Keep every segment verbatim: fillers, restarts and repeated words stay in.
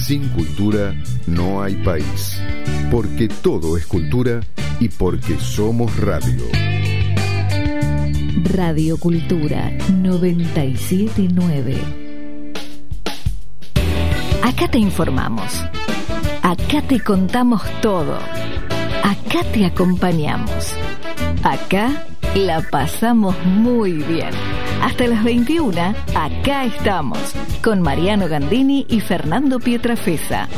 Sin cultura no hay país. Porque todo es cultura y porque somos radio. Radio Cultura noventa y siete punto nueve. Acá te informamos. Acá te contamos todo. Acá te acompañamos. Acá la pasamos muy bien. Hasta las veintiuna, acá estamos, con Mariano Gandini y Fernando Pietrafesa.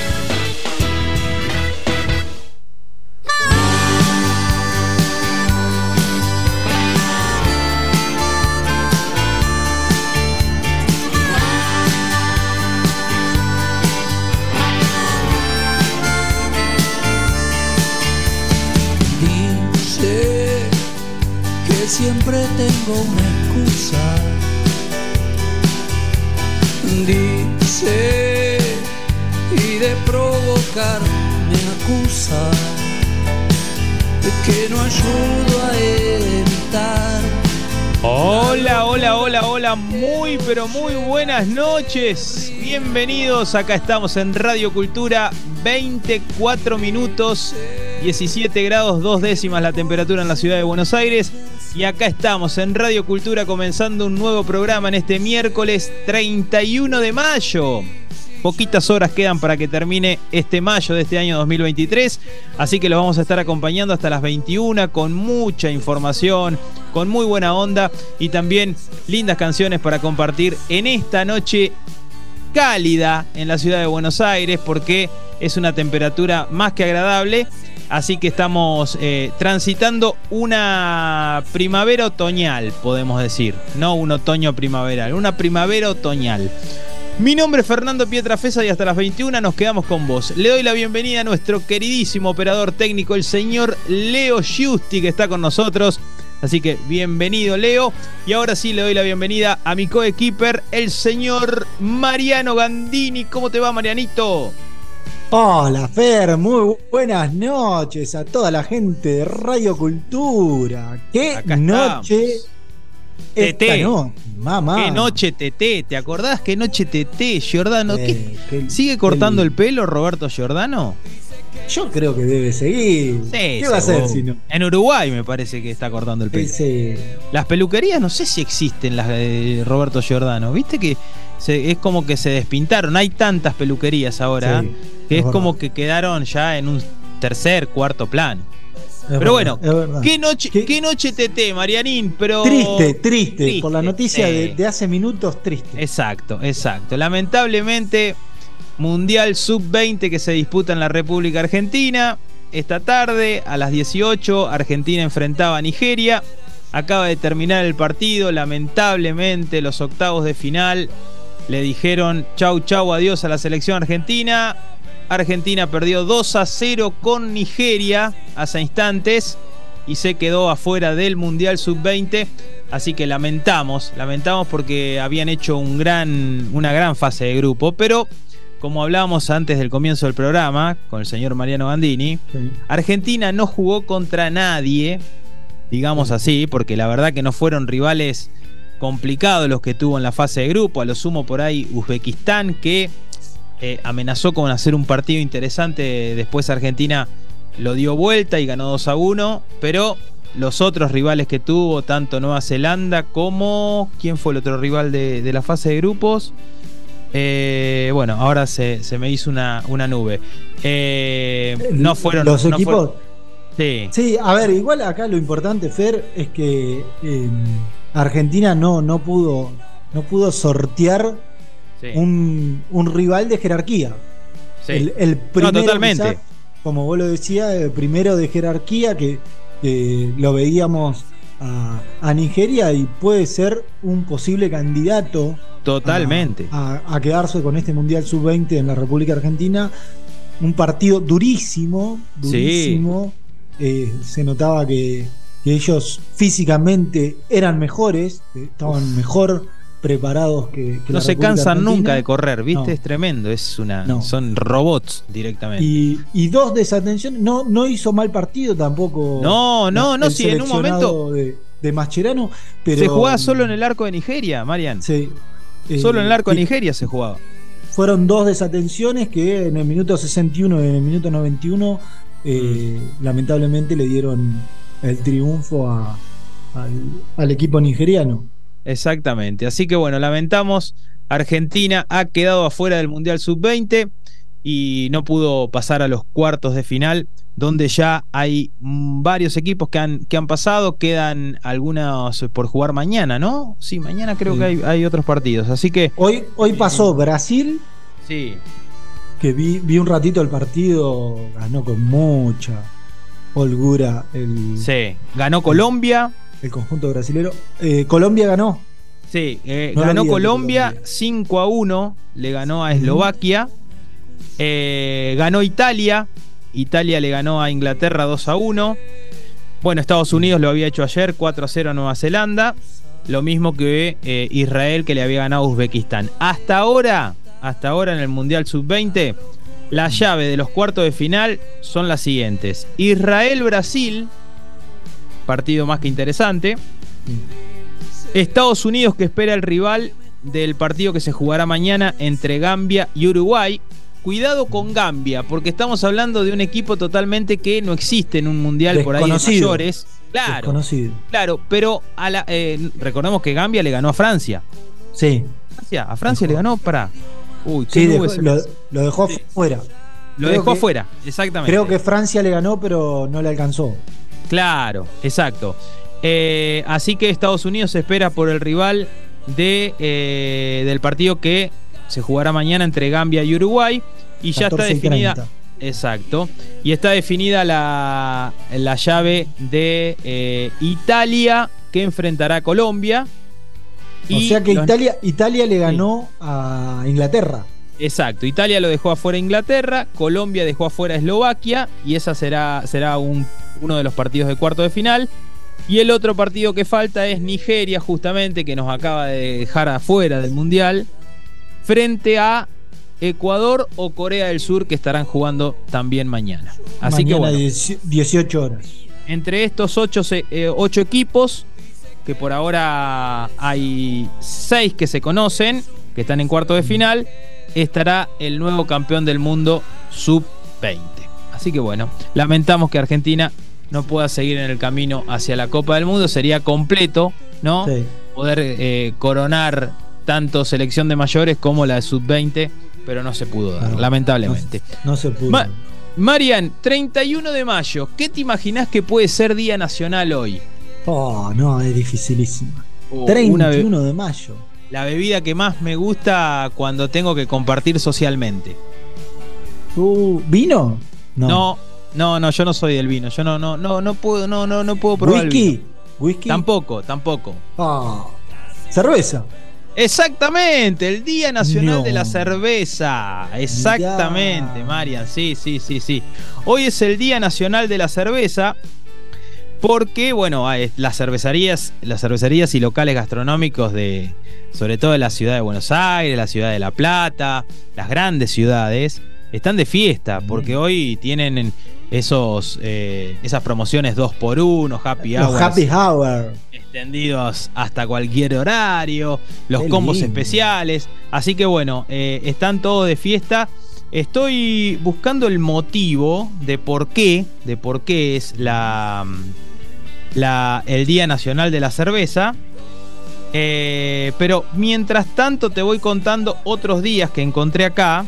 Siempre tengo una excusa. Dice, y de provocar me acusa de que no ayudo a evitar. Hola, hola, hola, hola, muy pero muy buenas noches. Bienvenidos, acá estamos en Radio Cultura, veinticuatro minutos, diecisiete grados, dos décimas la temperatura en la ciudad de Buenos Aires. Y acá estamos en Radio Cultura comenzando un nuevo programa en este miércoles treinta y uno de mayo. Poquitas horas quedan para que termine este mayo de este año dos mil veintitrés, así que los vamos a estar acompañando hasta las veintiuna con mucha información, con muy buena onda y también lindas canciones para compartir en esta noche cálida en la ciudad de Buenos Aires, porque es una temperatura más que agradable. Así que estamos eh, transitando una primavera otoñal, podemos decir. No un otoño primaveral, una primavera otoñal. Mi nombre es Fernando Pietrafesa y hasta las veintiuna nos quedamos con vos. Le doy la bienvenida a nuestro queridísimo operador técnico, el señor Leo Giusti, que está con nosotros. Así que bienvenido, Leo. Y ahora sí le doy la bienvenida a mi coequiper, el señor Mariano Gandini. ¿Cómo te va, Marianito? Hola, Fer, muy buenas noches a toda la gente de Radio Cultura. ¡Qué Acá noche! Teté. No, mamá. ¡Qué noche, Teté! ¿Te acordás qué noche, Teté? Giordano, ¿qué? Eh, qué- ¿Sigue cortando qué- el pelo Roberto Giordano? Yo creo que debe seguir. Sí, ¿Qué va a hacer seguro. si no? En Uruguay me parece que está cortando el pelo. Ese- Las peluquerías no sé si existen las de Roberto Giordano. Viste que se- es como que se despintaron. Hay tantas peluquerías ahora Sí, que es, es como verdad. que quedaron ya en un tercer, cuarto plano. es Pero verdad, bueno, es verdad. ¿qué noche, ¿Qué- qué noche Teté, Marianín? Pero Triste, triste, Triste, por la noticia sí. de, de hace minutos, triste. Exacto, exacto. Lamentablemente, Mundial sub veinte que se disputa en la República Argentina. Esta tarde, a las dieciocho, Argentina enfrentaba a Nigeria. Acaba de terminar el partido. Lamentablemente, los octavos de final le dijeron chau, chau, adiós a la selección argentina. Argentina perdió dos a cero con Nigeria hace instantes y se quedó afuera del Mundial sub veinte. Así que lamentamos, lamentamos porque habían hecho un gran, una gran fase de grupo. Pero, como hablábamos antes del comienzo del programa con el señor Mariano Gandini, Sí. Argentina no jugó contra nadie, digamos así, porque la verdad que no fueron rivales complicados los que tuvo en la fase de grupo. A lo sumo por ahí Uzbekistán, que eh, amenazó con hacer un partido interesante. Después Argentina lo dio vuelta y ganó dos a uno. Pero los otros rivales que tuvo, tanto Nueva Zelanda como... ¿Quién fue el otro rival de, de la fase de grupos? Eh, bueno, ahora se, se me hizo una, una nube. Eh, no fueron... Los no equipos. fueron- sí. Sí, a ver, igual acá lo importante, Fer, es que eh, Argentina no, no pudo no pudo sortear Sí. un, un rival de jerarquía. Sí. El, el primero, totalmente. quizás, como vos lo decías, el primero de jerarquía que, que lo veíamos a, a Nigeria y puede ser un posible candidato Totalmente. a, a- a quedarse con este Mundial sub veinte en la República Argentina. Un partido durísimo, durísimo. Eh, se notaba que, que ellos físicamente eran mejores, eh, estaban mejor preparados que, que No la se República cansan Argentina. nunca de correr, ¿viste? No. Es tremendo, es una No. son robots directamente. Y, y dos desatenciones, no, no hizo mal partido tampoco. No, no, no, el sí, en un seleccionado momento de, de Mascherano, pero se jugaba solo en el arco de Nigeria, Marian. sí, eh, Solo en el arco de y- Nigeria se jugaba. fueron dos desatenciones que en el minuto sesenta y uno y en el minuto noventa y uno eh, mm. lamentablemente le dieron el triunfo a, al, al equipo nigeriano. Exactamente, así que bueno, lamentamos, Argentina ha quedado afuera del Mundial sub veinte y no pudo pasar a los cuartos de final, donde ya hay varios equipos que han, que han pasado, quedan algunos por jugar mañana, ¿no? Sí, mañana creo sí. que hay, hay otros partidos, así que... Hoy, hoy pasó Brasil, sí. que vi, vi un ratito el partido, ganó con mucha holgura. El, sí, ganó Colombia. El conjunto brasilero. Eh, Colombia ganó. Sí, eh, no ganó Colombia, Colombia cinco a uno, le ganó a Eslovaquia. Eh, ganó Italia, Italia le ganó a Inglaterra dos a uno. Bueno, Estados Unidos lo había hecho ayer cuatro a cero a Nueva Zelanda. Lo mismo que eh, Israel, que le había ganado a Uzbekistán. Hasta ahora, hasta ahora en el Mundial sub veinte, la llave de los cuartos de final son las siguientes: Israel-Brasil, partido más que interesante. Estados Unidos, que espera el rival del partido que se jugará mañana entre Gambia y Uruguay. Cuidado con Gambia, porque estamos hablando de un equipo totalmente que no existe en un mundial por ahí de mayores. Claro, desconocido. Claro, pero a la, eh, recordemos que Gambia le ganó a Francia. Sí. Francia, a Francia dejó. le ganó para. Uy, sí, dejó, lo, lo dejó sí. fuera. Lo creo dejó que, afuera, exactamente. Creo que Francia le ganó, pero no le alcanzó. Claro, exacto. Eh, así que Estados Unidos se espera por el rival de, eh, del partido que se jugará mañana entre Gambia y Uruguay. Y ya está definida. Exacto. Y está definida la, la llave de eh, Italia, que enfrentará a Colombia. O y sea que los... Italia, Italia le ganó sí. a Inglaterra. Exacto. Italia lo dejó afuera a Inglaterra, Colombia dejó afuera a Eslovaquia, y esa será, será un, uno de los partidos de cuarto de final. Y el otro partido que falta es Nigeria, justamente, que nos acaba de dejar afuera del Mundial, frente a Ecuador o Corea del Sur, que estarán jugando también mañana. Así mañana que bueno, dieciocho horas. Entre estos ocho, eh, ocho equipos, que por ahora hay seis que se conocen, que están en cuarto de final, estará el nuevo campeón del mundo sub veinte. Así que bueno, lamentamos que Argentina no pueda seguir en el camino hacia la Copa del Mundo. Sería completo, ¿no? Sí. Poder eh, coronar tanto selección de mayores como la de sub veinte, pero no se pudo dar, no, lamentablemente. No, no se pudo. Ma- Marian, treinta y uno de mayo, ¿qué te imaginás que puede ser Día Nacional hoy? Oh, no, es dificilísimo. Oh, treinta y uno be- de mayo. La bebida que más me gusta cuando tengo que compartir socialmente. Uh, ¿Vino? No. No, no, no, yo no soy del vino. Yo no, no, no, no puedo, no, no, no puedo probar ¿Whisky? el vino. ¿Whisky? Tampoco, tampoco. Oh, cerveza. Exactamente, el Día Nacional no. de la Cerveza. Exactamente, Mirá. Marian. Sí, sí, sí, sí. Hoy es el Día Nacional de la Cerveza porque, bueno, las cervecerías, las cervecerías y locales gastronómicos de, sobre todo de la ciudad de Buenos Aires, la ciudad de La Plata, las grandes ciudades, están de fiesta porque hoy tienen esos eh, esas promociones dos por uno, happy hours, los happy hour extendidos hasta cualquier horario, los Qué combos lindo. especiales. Así que bueno, eh, están todos de fiesta. Estoy buscando el motivo de por qué, de por qué es la, la el Día Nacional de la Cerveza. Eh, pero mientras tanto te voy contando otros días que encontré acá.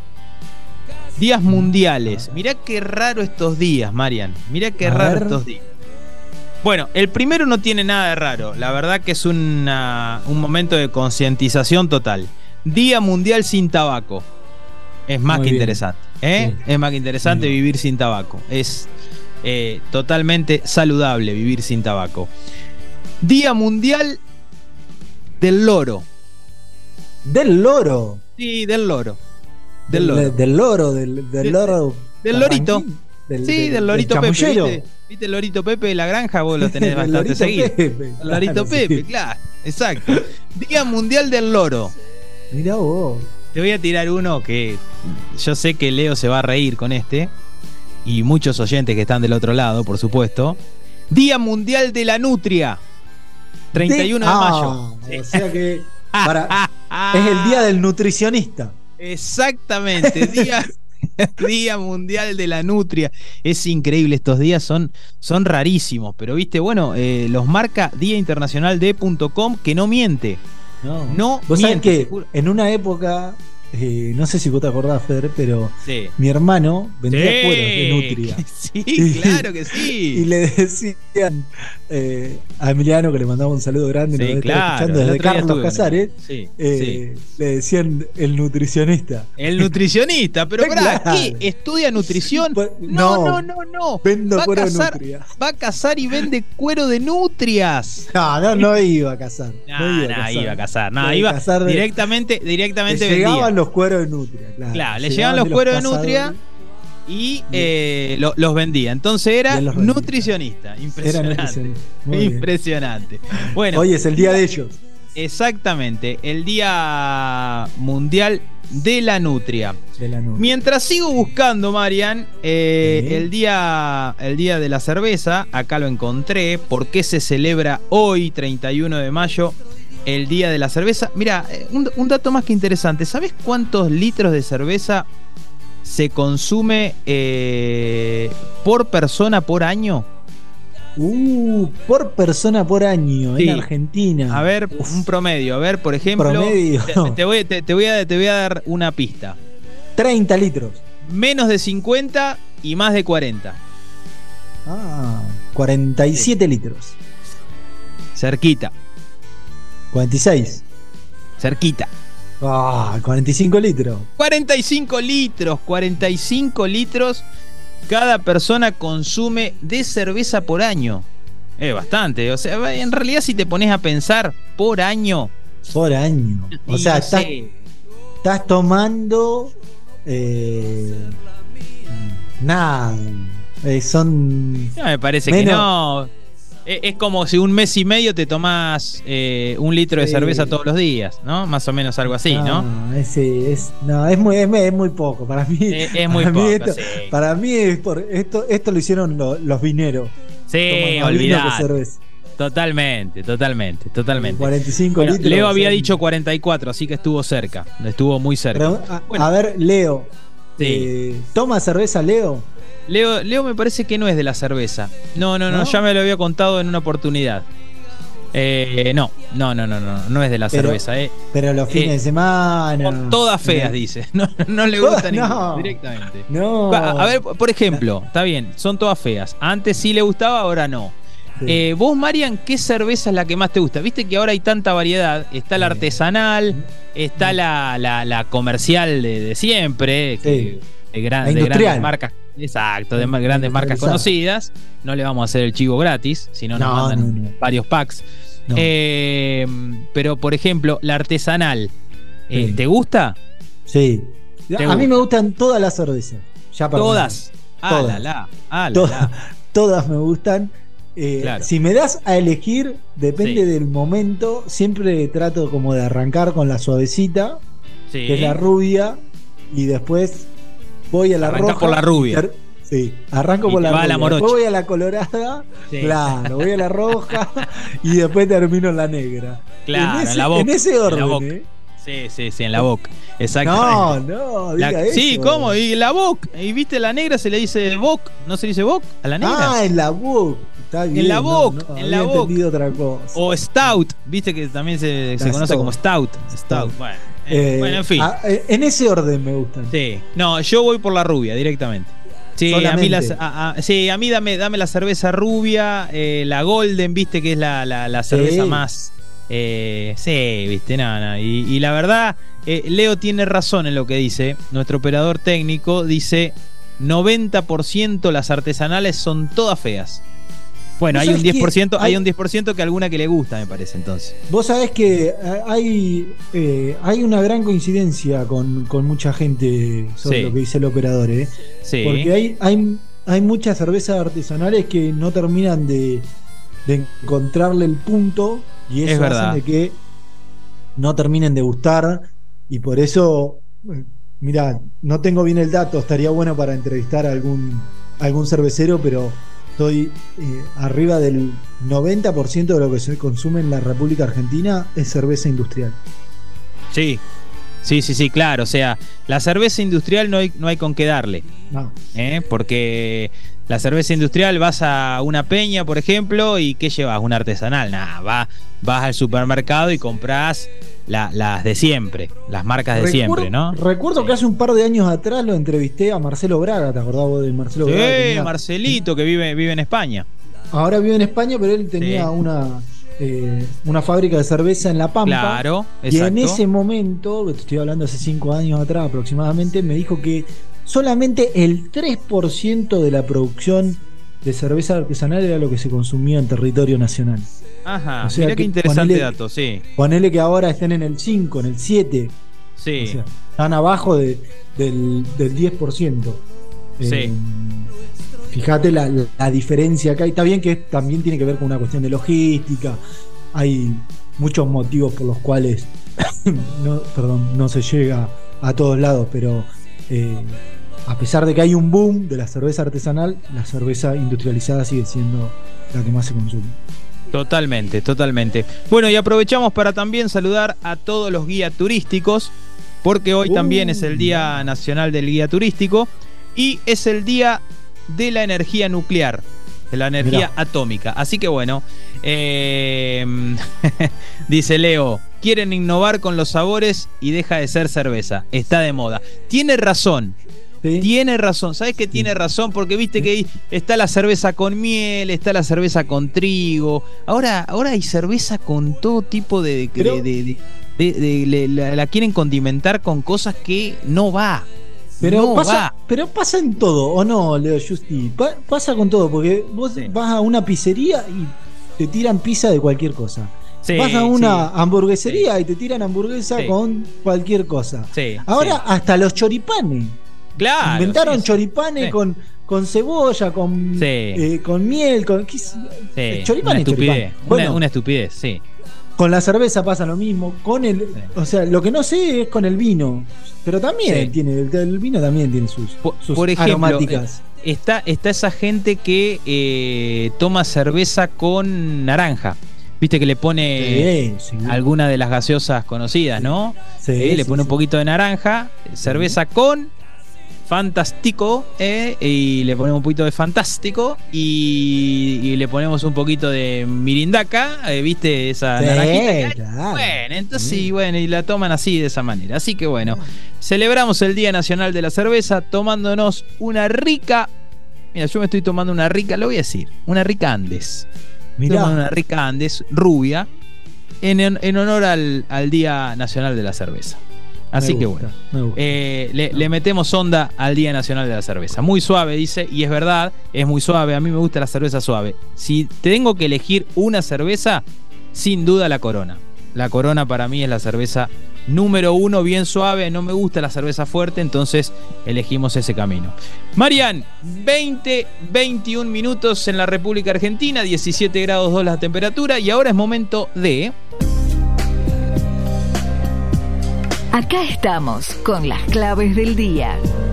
Días mundiales. Mirá qué raro estos días, Marian. Mirá qué A raro ver. estos días. Bueno, el primero no tiene nada de raro. La verdad que es una, un momento de concientización total. Día Mundial sin tabaco. Es más Muy que bien. interesante. ¿eh? Sí. Es más que interesante Muy vivir bien. sin tabaco. Es eh, totalmente saludable vivir sin tabaco. Día Mundial del Loro. ¿Del loro? Sí, del loro. Del loro. Del, del loro, del, del loro. Del, del lorito. Del, sí, del, del lorito del Pepe. ¿Viste? ¿Viste el lorito Pepe de la granja? Vos lo tenés bastante seguido. Pepe, el lorito claro, Pepe, sí. claro. Exacto. Día Mundial del Loro. Mirá vos. Te voy a tirar uno que yo sé que Leo se va a reír con este. Y muchos oyentes que están del otro lado, por supuesto. Día Mundial de la Nutria. treinta y uno de, de mayo. Ah, sí. O sea que para, es el día del nutricionista. Exactamente, día, día mundial de la nutria. Es increíble, estos días son, son rarísimos, pero viste, bueno, eh, los marca día internacional de punto com, que no miente. No, no vos sabés miente, que seguro. en una época, eh, no sé si vos te acordás, Fer, pero Sí. mi hermano vendía Sí, cueros de nutria. Sí, claro que sí. Y le decían eh, a Emiliano, que le mandaba un saludo grande, Sí, nos debe estar claro, escuchando el desde otro día Carlos estuve, Casares, sí, eh, le decían el nutricionista. El nutricionista, pero pará, Claro. ¿qué? ¿Estudia nutrición? Pues, No, no, no, no, no. Vendo Va a cuero de cazar, nutria. va a cazar y vende cuero de nutrias. No, no, no iba a cazar. No, No, iba, no, a cazar. iba a cazar. No, Iba a iba cazar de- directamente, directamente Le llegaban vendía. los cueros de nutria, claro. Claro, le llegaban los cueros de nutria cazadores. y eh, lo- los vendía. Entonces era Y él los vendía. nutricionista. Era Impresionante. nutricionista. Muy bien. Impresionante. Bueno, Hoy es el día de ellos. exactamente, el Día Mundial de la Nutria. De la nutria. Mientras sigo buscando, Marian, eh, Sí. el, día, el día de la cerveza, acá lo encontré. ¿Por qué se celebra hoy, treinta y uno de mayo, el Día de la Cerveza? Mira, eh, un, un dato más que interesante. ¿Sabes cuántos litros de cerveza se consume eh, por persona por año? Uh, por persona por año Sí. en Argentina. A ver, un promedio. A ver, por ejemplo, Promedio. Te, te voy, te- te voy a, te voy a dar una pista. treinta litros. Menos de cincuenta y más de cuarenta. Ah, cuarenta y siete litros. Cerquita, cuarenta y seis. cerquita. Ah, cuarenta y cinco litros. cuarenta y cinco litros, cuarenta y cinco litros cada persona consume de cerveza por año. Es bastante, o sea, en realidad si te pones a pensar por año, Por año. O y sea, no estás, sé, estás tomando. Eh, nada. Eh, son. no, me parece menos- que no. Es, es como si un mes y medio te tomás eh, un litro de Sí. cerveza todos los días, ¿no? Más o menos algo así, ¿no? No, ese es, no, es muy, es, muy- es muy poco. Para mí. Es, es muy para mí poco, esto, sí. para mí es por, esto, esto lo hicieron lo- los vineros. Sí, Toman más vino que olvidá. cerveza. Totalmente, totalmente, totalmente. cuarenta y cinco Bueno, litros. Leo había son- dicho cuarenta y cuatro, así que estuvo cerca. Estuvo muy cerca. Pero, a, Bueno. a ver, Leo. Sí. eh, ¿Toma cerveza, Leo? Leo, Leo me parece que no es de la cerveza. No, no, no, ¿No? ya me lo había contado en una oportunidad. Eh, no, no, no, no, no, no es de la Pero- cerveza. Eh. Pero los fines Eh, de semana. Son todas feas, Eh, dice. No, no le Todas- gusta ninguna, no. directamente. No. A a ver, por ejemplo, está bien, son todas feas. Antes sí le gustaba, ahora no. Sí. Eh, vos, Marian, ¿qué cerveza es la que más te gusta? Viste que ahora hay tanta variedad. Está la Sí. artesanal, está la, la, la comercial de, de siempre, que- de, gran- La de industrial. grandes marcas. Exacto, de ma- grandes marcas Industrializada. conocidas. No le vamos a hacer el chivo gratis, si no nos No, mandan no, no. varios packs. No. Eh, pero, por ejemplo, la artesanal, eh, Sí. ¿te gusta? Sí. ¿Te A gusta? mí me gustan todas las cervezas. Ya para Todas. Ah, Todas. la, la, ah, la, Todas, la. todas me gustan. Eh, Claro. Si me das a elegir, depende Sí. del momento. Siempre trato como de arrancar con la suavecita, Sí. que es la rubia, y después voy a la Arrancás roja. por la rubia. Ter- Sí, arranco Y por te la vas a rubia. la morocha. Después voy a la colorada. Sí. Claro, voy a la roja y después termino en la negra. Claro, en en ese, la boca, en ese en la orden, boca. ¿eh? Sí, sí, sí, en la boca. No, Exactamente. no, La- diga eso. sí, ¿cómo? Y la boca. Y viste, la negra se le dice boc. ¿No se dice boc a la negra? Ah, en la boca. Está bien. la no, boca, no, en había la boca. entendido otra cosa. O stout. Viste que también se, se La conoce stout. como stout. Stout. Stout. Bueno, eh, Eh, bueno, en fin. a- eh, en ese orden me gustan. Sí. No, yo voy por la rubia directamente. Sí, a mí, Solamente. las- a, a- sí, a mí dame, dame la cerveza rubia, eh, la Golden, viste que es la, la, la cerveza Sí. más. Eh, sí, viste, nada. No, y, y la verdad, eh, Leo tiene razón en lo que dice. Nuestro operador técnico dice: noventa por ciento las artesanales son todas feas. Bueno, ¿Vos hay un sabés diez por que ciento, hay hay- un diez por ciento que alguna que le gusta, me parece, entonces. Vos sabés que eh, hay, eh, hay una gran coincidencia con, con mucha gente sobre Sí. lo que dice el operador, ¿eh? Sí. Porque hay, hay, hay muchas cervezas artesanales que no terminan de, de encontrarle el punto y Es eso verdad. hace de que no terminen de gustar y por eso, eh, mira, no tengo bien el dato, estaría bueno para entrevistar a algún, algún cervecero, pero estoy eh, arriba del noventa por ciento de lo que se consume en la República Argentina es cerveza industrial. Sí, Sí, sí, sí, claro. O sea, la cerveza industrial no hay, no hay con qué darle. No. ¿eh? Porque la cerveza industrial vas a una peña, por ejemplo, y ¿qué llevas? Una artesanal. Nada, va, vas al supermercado y comprás la, las de siempre, las marcas de Recuerdo, siempre, ¿no? Recuerdo sí. que hace un par de años atrás lo entrevisté a Marcelo Braga, ¿te acordás vos de Marcelo sí, Braga? Tenía, Marcelito, que vive, vive en España. Ahora vive en España, pero él tenía sí. una... Eh, una fábrica de cerveza en La Pampa. Claro, y exacto. en ese momento, que te estoy hablando hace cinco años atrás aproximadamente, me dijo que solamente el tres por ciento de la producción de cerveza artesanal era lo que se consumía en territorio nacional. Ajá, o sea, mirá qué interesante ponele, dato, sí. Ponele que ahora estén en el cinco, en el siete. Sí. O sea, están abajo de, del, del diez por ciento. Sí. Eh, Fíjate la, la diferencia acá. Y está bien que también tiene que ver con una cuestión de logística. Hay muchos motivos por los cuales no, perdón, no se llega a todos lados, pero eh, a pesar de que hay un boom de la cerveza artesanal, la cerveza industrializada sigue siendo la que más se consume. Totalmente, totalmente. Bueno, y aprovechamos para también saludar a todos los guías turísticos, porque hoy uh. también es el Día Nacional del Guía Turístico y es el Día de la energía nuclear, de la energía Mirá. atómica. Así que bueno, eh, dice Leo, quieren innovar con los sabores y deja de ser cerveza. Está de moda. Tiene razón. ¿Sí? Tiene razón. ¿Sabes qué tiene razón? Porque viste que está la cerveza con miel, está la cerveza con trigo. Ahora, ahora hay cerveza con todo tipo de... de, Pero... de, de, de, de, de, de la, la quieren condimentar con cosas que no va. Pero, no pasa, va. pero pasa en todo, ¿o no, Leo Justi? Pa- pasa con todo, porque vos sí. vas a una pizzería y te tiran pizza de cualquier cosa. Sí, vas a una sí. hamburguesería sí. y te tiran hamburguesa sí. con cualquier cosa. Sí, Ahora sí. hasta los choripanes. Claro. Inventaron sí, choripanes sí. con, con cebolla, con, sí. eh, con miel, con ¿qué, sí. choripán una es estupidez. choripán. Una, Bueno, una estupidez, sí. Con la cerveza pasa lo mismo, con el, sí. o sea, lo que no sé es con el vino, pero también sí. tiene, el, el vino también tiene sus, por, sus por ejemplo, aromáticas. Está, está esa gente que eh, toma cerveza con naranja. Viste que le pone sí, sí. alguna de las gaseosas conocidas, ¿no? Sí, eh, le pone sí, un poquito de naranja, cerveza sí. con fantástico, eh, y le ponemos un poquito de fantástico y, y le ponemos un poquito de mirindaca, eh, ¿viste? Esa sí, naranjita. Claro. Bueno, entonces sí. bueno, y la toman así, de esa manera. Así que bueno, celebramos el Día Nacional de la Cerveza tomándonos una rica, mira, yo me estoy tomando una rica, lo voy a decir, una rica Andes. Mirá. Una rica Andes, rubia, en, en honor al, al Día Nacional de la Cerveza. Así gusta, que bueno, eh, le, le metemos onda al Día Nacional de la Cerveza. Muy suave, dice, y es verdad, es muy suave. A mí me gusta la cerveza suave. Si tengo que elegir una cerveza, sin duda la Corona. La Corona para mí es la cerveza número uno, bien suave. No me gusta la cerveza fuerte, entonces elegimos ese camino. Marian, veinte, veintiún minutos en la República Argentina, diecisiete grados dos la temperatura, y ahora es momento de... Acá estamos con las claves del día.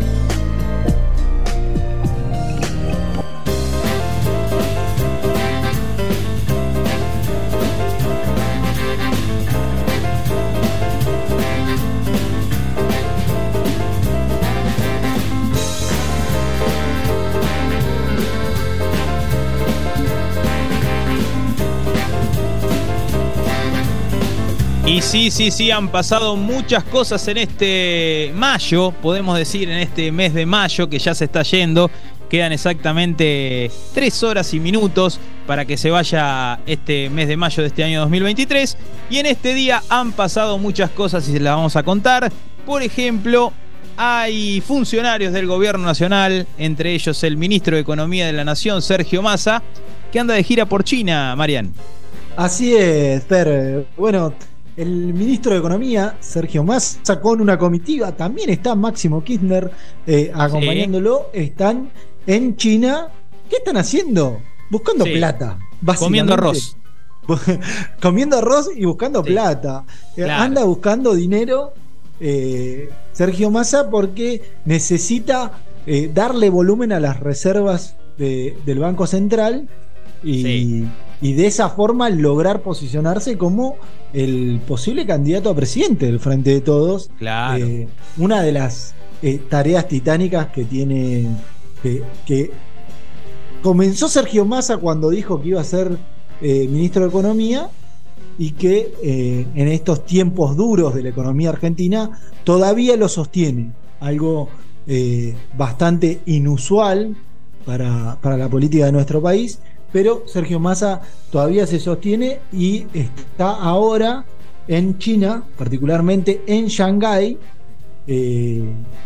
Y sí, sí, sí, han pasado muchas cosas en este mayo, podemos decir en este mes de mayo que ya se está yendo. Quedan exactamente tres horas y minutos para que se vaya este mes de mayo de este año dos mil veintitrés. Y en este día han pasado muchas cosas y se las vamos a contar. Por ejemplo, hay funcionarios del gobierno nacional, entre ellos el ministro de Economía de la Nación, Sergio Massa, que anda de gira por China, Marian. Así es, Fer. Bueno... El ministro de Economía, Sergio Massa, con una comitiva, también está Máximo Kirchner eh, acompañándolo, sí. Están en China. ¿Qué están haciendo? Buscando sí. plata. Comiendo arroz. Comiendo arroz y buscando sí. plata. Claro. Anda buscando dinero eh, Sergio Massa porque necesita eh, darle volumen a las reservas de, del Banco Central y... Sí. y de esa forma lograr posicionarse como el posible candidato a presidente del Frente de Todos. Claro. Eh, una de las eh, tareas titánicas que tiene, que, que comenzó Sergio Massa cuando dijo que iba a ser eh, ministro de Economía, y que eh, en estos tiempos duros de la economía argentina todavía lo sostiene, algo eh, bastante inusual para, para la política de nuestro país, pero Sergio Massa todavía se sostiene y está ahora en China, particularmente en Shanghái, eh,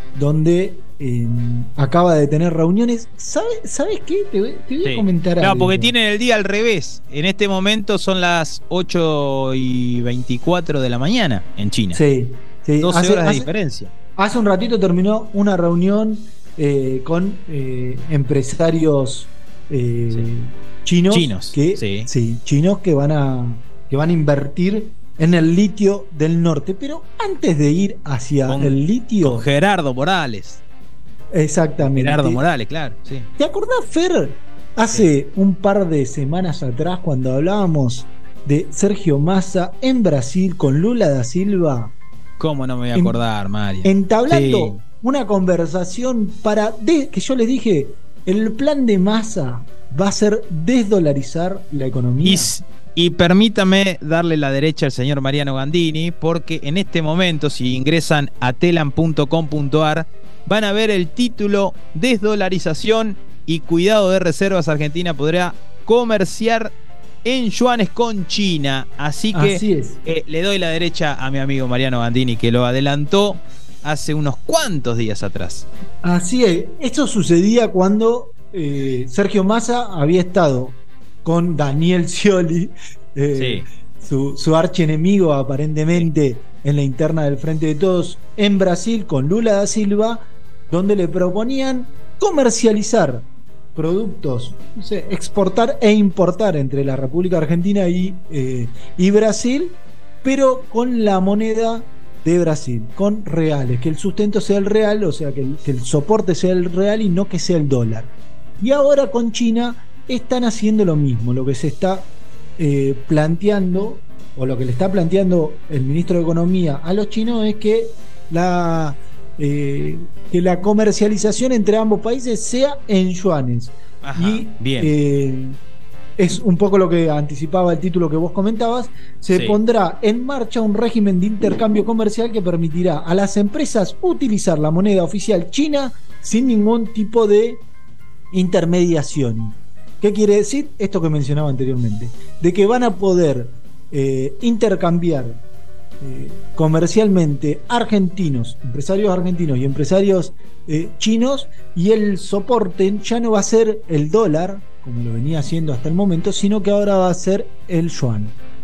donde eh, acaba de tener reuniones. ¿Sabes, ¿sabes qué? Te, voy- te voy Sí. a comentar Claro, algo. porque tienen el día al revés. En este momento son las ocho y veinticuatro de la mañana en China. Sí, sí. doce Hace- horas de hace- diferencia. Hace un ratito terminó una reunión eh, con eh, empresarios eh, Sí. chinos, Chinos, que, sí. chinos que van a que van a invertir en el litio del norte. Pero antes de ir hacia Con- el litio, Con Gerardo Morales. exactamente. Gerardo Morales, claro. Sí. ¿Te acordás, Fer? Hace un par de semanas atrás, cuando hablábamos de Sergio Massa en Brasil con Lula da Silva, ¿Cómo no me voy a En- acordar, Mario? entablando Sí. una conversación para de, que yo les dije, el plan de Massa va a ser desdolarizar la economía. Y, s- y permítame darle la derecha al señor Mariano Gandini, porque en este momento, si ingresan a telam punto com punto ar, van a ver el título Desdolarización y cuidado de reservas. Argentina podrá comerciar en yuanes con China. Así que Así es. eh, le doy la derecha a mi amigo Mariano Gandini, que lo adelantó hace unos cuantos días atrás. Así es. Esto sucedía cuando eh, Sergio Massa había estado con Daniel Scioli, eh, su, su archienemigo aparentemente en la interna del Frente de Todos en Brasil, con Lula da Silva, donde le proponían comercializar productos, no sé, exportar e importar entre la República Argentina y, eh, y Brasil, pero con la moneda de Brasil, con reales, que el sustento sea el real, o sea, que el, que el soporte sea el real y no que sea el dólar. Y ahora con China están haciendo lo mismo. Lo que se está eh, planteando, o lo que le está planteando el ministro de Economía a los chinos, es que la, eh, que la comercialización entre ambos países sea en yuanes. Ajá, Y bien. eh, es un poco lo que anticipaba el título que vos comentabas. Se Sí. pondrá en marcha un régimen de intercambio comercial que permitirá a las empresas utilizar la moneda oficial china sin ningún tipo de intermediación. ¿Qué quiere decir? Esto que mencionaba anteriormente, de que van a poder eh, intercambiar eh, comercialmente argentinos, empresarios argentinos y empresarios eh, chinos, y el soporte ya no va a ser el dólar, como lo venía haciendo hasta el momento, sino que ahora va a ser el yuan.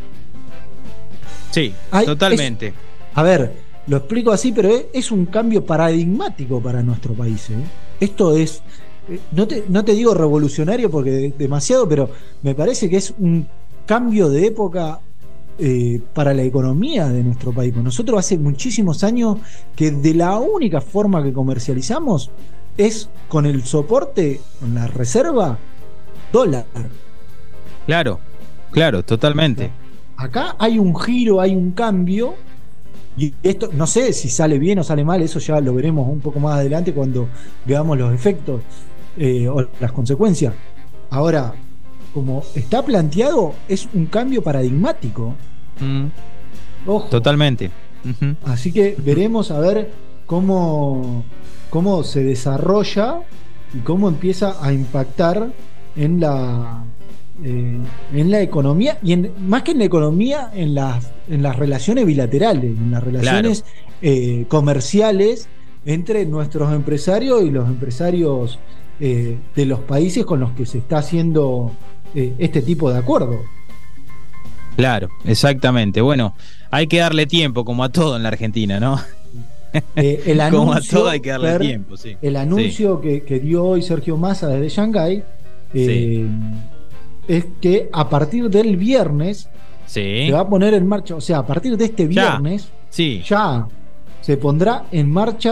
Sí, Hay- totalmente. A ver, lo explico así, pero es, es un cambio paradigmático para nuestro país. ¿eh? Esto es, eh, no te, no te digo revolucionario porque de- demasiado, pero me parece que es un cambio de época eh, para la economía de nuestro país. Pues nosotros hace muchísimos años que de la única forma que comercializamos es con el soporte, con la reserva, dólar. Claro, claro, totalmente. Acá hay un giro, hay un cambio, y esto no sé si sale bien o sale mal, eso ya lo veremos un poco más adelante cuando veamos los efectos eh, o las consecuencias. Ahora, como está planteado, es un cambio paradigmático. Mm, Ojo. totalmente. Ujú. Así que veremos a ver cómo, cómo se desarrolla y cómo empieza a impactar en la eh, en la economía, y en, más que en la economía, en las, en las relaciones bilaterales, en las relaciones eh, comerciales entre nuestros empresarios y los empresarios eh, de los países con los que se está haciendo eh, este tipo de acuerdo. Claro, exactamente. Bueno, hay que darle tiempo, como a todo en la Argentina, ¿no? Eh, el como a anuncio, todo hay que darle Fer, tiempo, sí. El anuncio que, que dio hoy Sergio Massa desde Shanghái eh, es que a partir del viernes Sí. se va a poner en marcha, o sea, a partir de este Ya. viernes Sí. ya se pondrá en marcha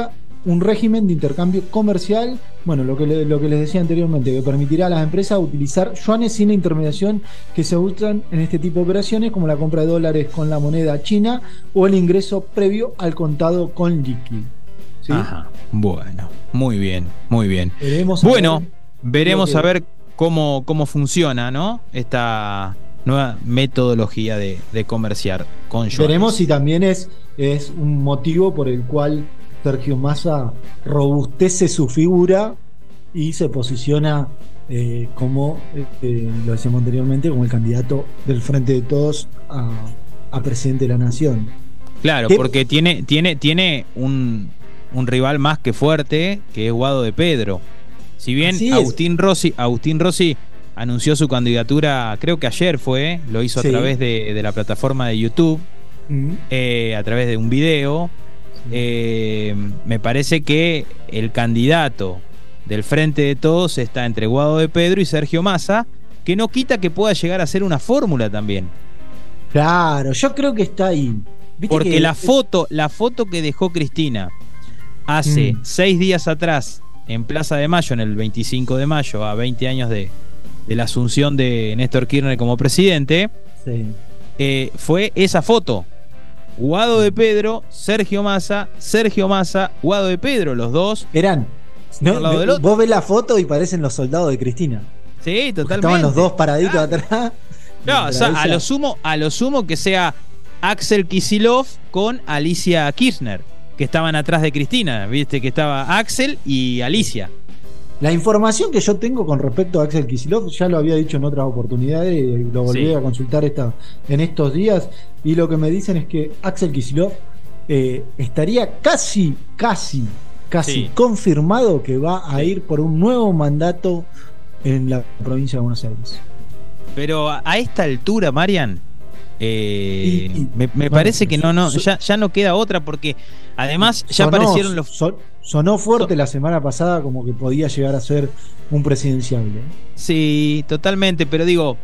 un régimen de intercambio comercial, bueno, lo que, le, lo que les decía anteriormente, que permitirá a las empresas utilizar yuanes sin la intermediación que se usan en este tipo de operaciones, como la compra de dólares con la moneda china o el ingreso previo al contado con liqui. ¿Sí? Ajá, bueno, muy bien, muy bien. Veremos a bueno, ver, veremos que... a ver cómo, cómo funciona, ¿no? Esta nueva metodología de, de comerciar con yuanes. Veremos si también es, es un motivo por el cual Sergio Massa robustece su figura y se posiciona eh, como, eh, lo decíamos anteriormente, como el candidato del Frente de Todos a, a presidente de la Nación. Claro, ¿Qué? porque tiene, tiene, tiene un, un rival más que fuerte, que es Guado de Pedro. Si bien Agustín Rossi, Agustín Rossi anunció su candidatura, creo que ayer fue, lo hizo sí. a través de, de la plataforma de YouTube, mm. eh, a través de un video. Eh, me parece que el candidato del Frente de Todos está entre Guado de Pedro y Sergio Massa, que no quita que pueda llegar a ser una fórmula también. Claro, yo creo que está ahí. Porque que... la foto, la foto que dejó Cristina hace mm. seis días atrás en Plaza de Mayo, en el veinticinco de mayo, a veinte años de, de la asunción de Néstor Kirchner como presidente, sí. eh, fue esa foto. Guado de Pedro, Sergio Massa, Sergio Massa, Guado de Pedro, los dos eran. ¿No? Vos ves la foto y parecen los soldados de Cristina. Sí, totalmente. Estaban los dos paraditos claro. atrás. No, o sea, a lo sumo, a lo sumo que sea Axel Kicillof con Alicia Kirchner, que estaban atrás de Cristina, viste que estaba Axel y Alicia. La información que yo tengo con respecto a Axel Kicillof, ya lo había dicho en otras oportunidades, lo volví sí. a consultar esta, en estos días, y lo que me dicen es que Axel Kicillof eh, estaría casi, casi, casi sí. confirmado que va a ir por un nuevo mandato en la provincia de Buenos Aires. Pero a esta altura, Marian, eh, y, y, me, me bueno, parece que no, no, ya, ya no queda otra, porque además ya sonó, aparecieron los... Son, sonó fuerte son, la semana pasada como que podía llegar a ser un presidenciable. Sí, totalmente, pero digo,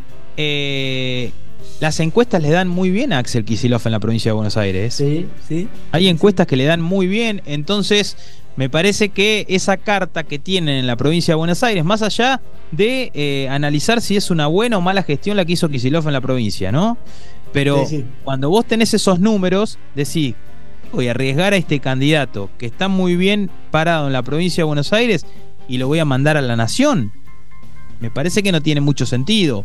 eh, las encuestas le dan muy bien a Axel Kicillof en la provincia de Buenos Aires. Sí, sí. Hay encuestas que le dan muy bien, entonces me parece que esa carta que tienen en la provincia de Buenos Aires, más allá de eh, analizar si es una buena o mala gestión la que hizo Kicillof en la provincia, ¿no? Pero sí, sí. cuando vos tenés esos números, decís, voy a arriesgar a este candidato que está muy bien parado en la provincia de Buenos Aires y lo voy a mandar a la nación. Me parece que no tiene mucho sentido.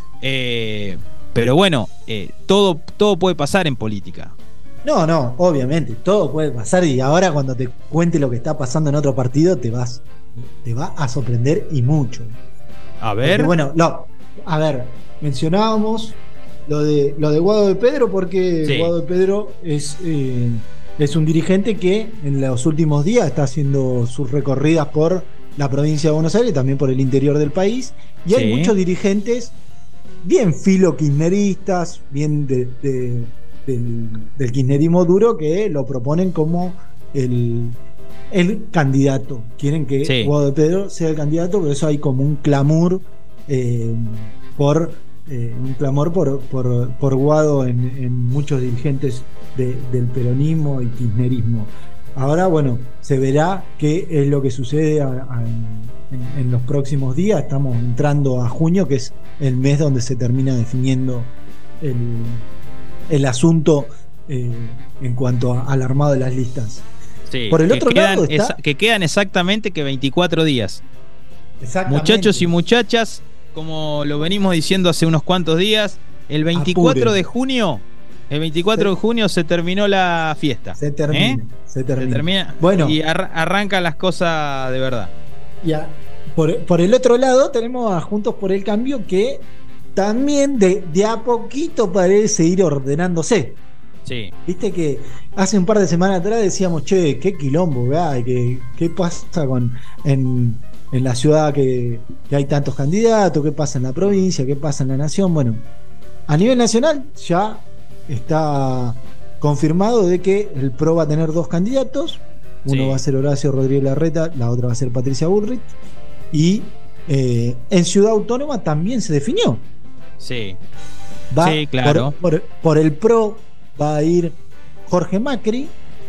Eh, pero bueno, eh, todo, todo puede pasar en política. No, no, obviamente, todo puede pasar, y ahora cuando te cuente lo que está pasando en otro partido te vas, te va a sorprender y mucho. A ver. Porque, bueno, no, a ver, mencionábamos lo de lo de Guado de Pedro porque sí. Guado de Pedro es, eh, es un dirigente que en los últimos días está haciendo sus recorridas por la provincia de Buenos Aires, también por el interior del país, y sí. hay muchos dirigentes bien filo kirchneristas, bien de, de Del, del kirchnerismo duro, que lo proponen como el, el candidato. Quieren que sí. Guado de Pedro sea el candidato, por eso hay como un clamor eh, por eh, un clamor por, por, por Guado en, en muchos dirigentes de, del peronismo y kirchnerismo. Ahora, bueno, se verá qué es lo que sucede a, a, en, en los próximos días. Estamos entrando a junio, que es el mes donde se termina definiendo el el asunto eh, en cuanto a, al armado de las listas. Sí, por el otro quedan, lado está... que quedan exactamente que veinticuatro días. Muchachos y muchachas, como lo venimos diciendo hace unos cuantos días, el veinticuatro Apure. de junio, el veinticuatro se, de junio se terminó la fiesta. Se termina, ¿eh? se termina. Se termina bueno, y ar- arrancan las cosas de verdad. Ya. Por, por el otro lado tenemos a Juntos por el Cambio, que también de, de a poquito parece ir ordenándose. Sí. Viste que hace un par de semanas atrás decíamos, che, qué quilombo, ¿verdad? ¿Qué, qué pasa con en, en la ciudad que, que hay tantos candidatos? ¿Qué pasa en la provincia? ¿Qué pasa en la nación? Bueno, a nivel nacional ya está confirmado de que el P R O va a tener dos candidatos. Uno sí. va a ser Horacio Rodríguez Larreta, la otra va a ser Patricia Bullrich. Y eh, en Ciudad Autónoma también se definió. Sí, va sí, claro. Por, por, por el P R O va a ir Jorge Macri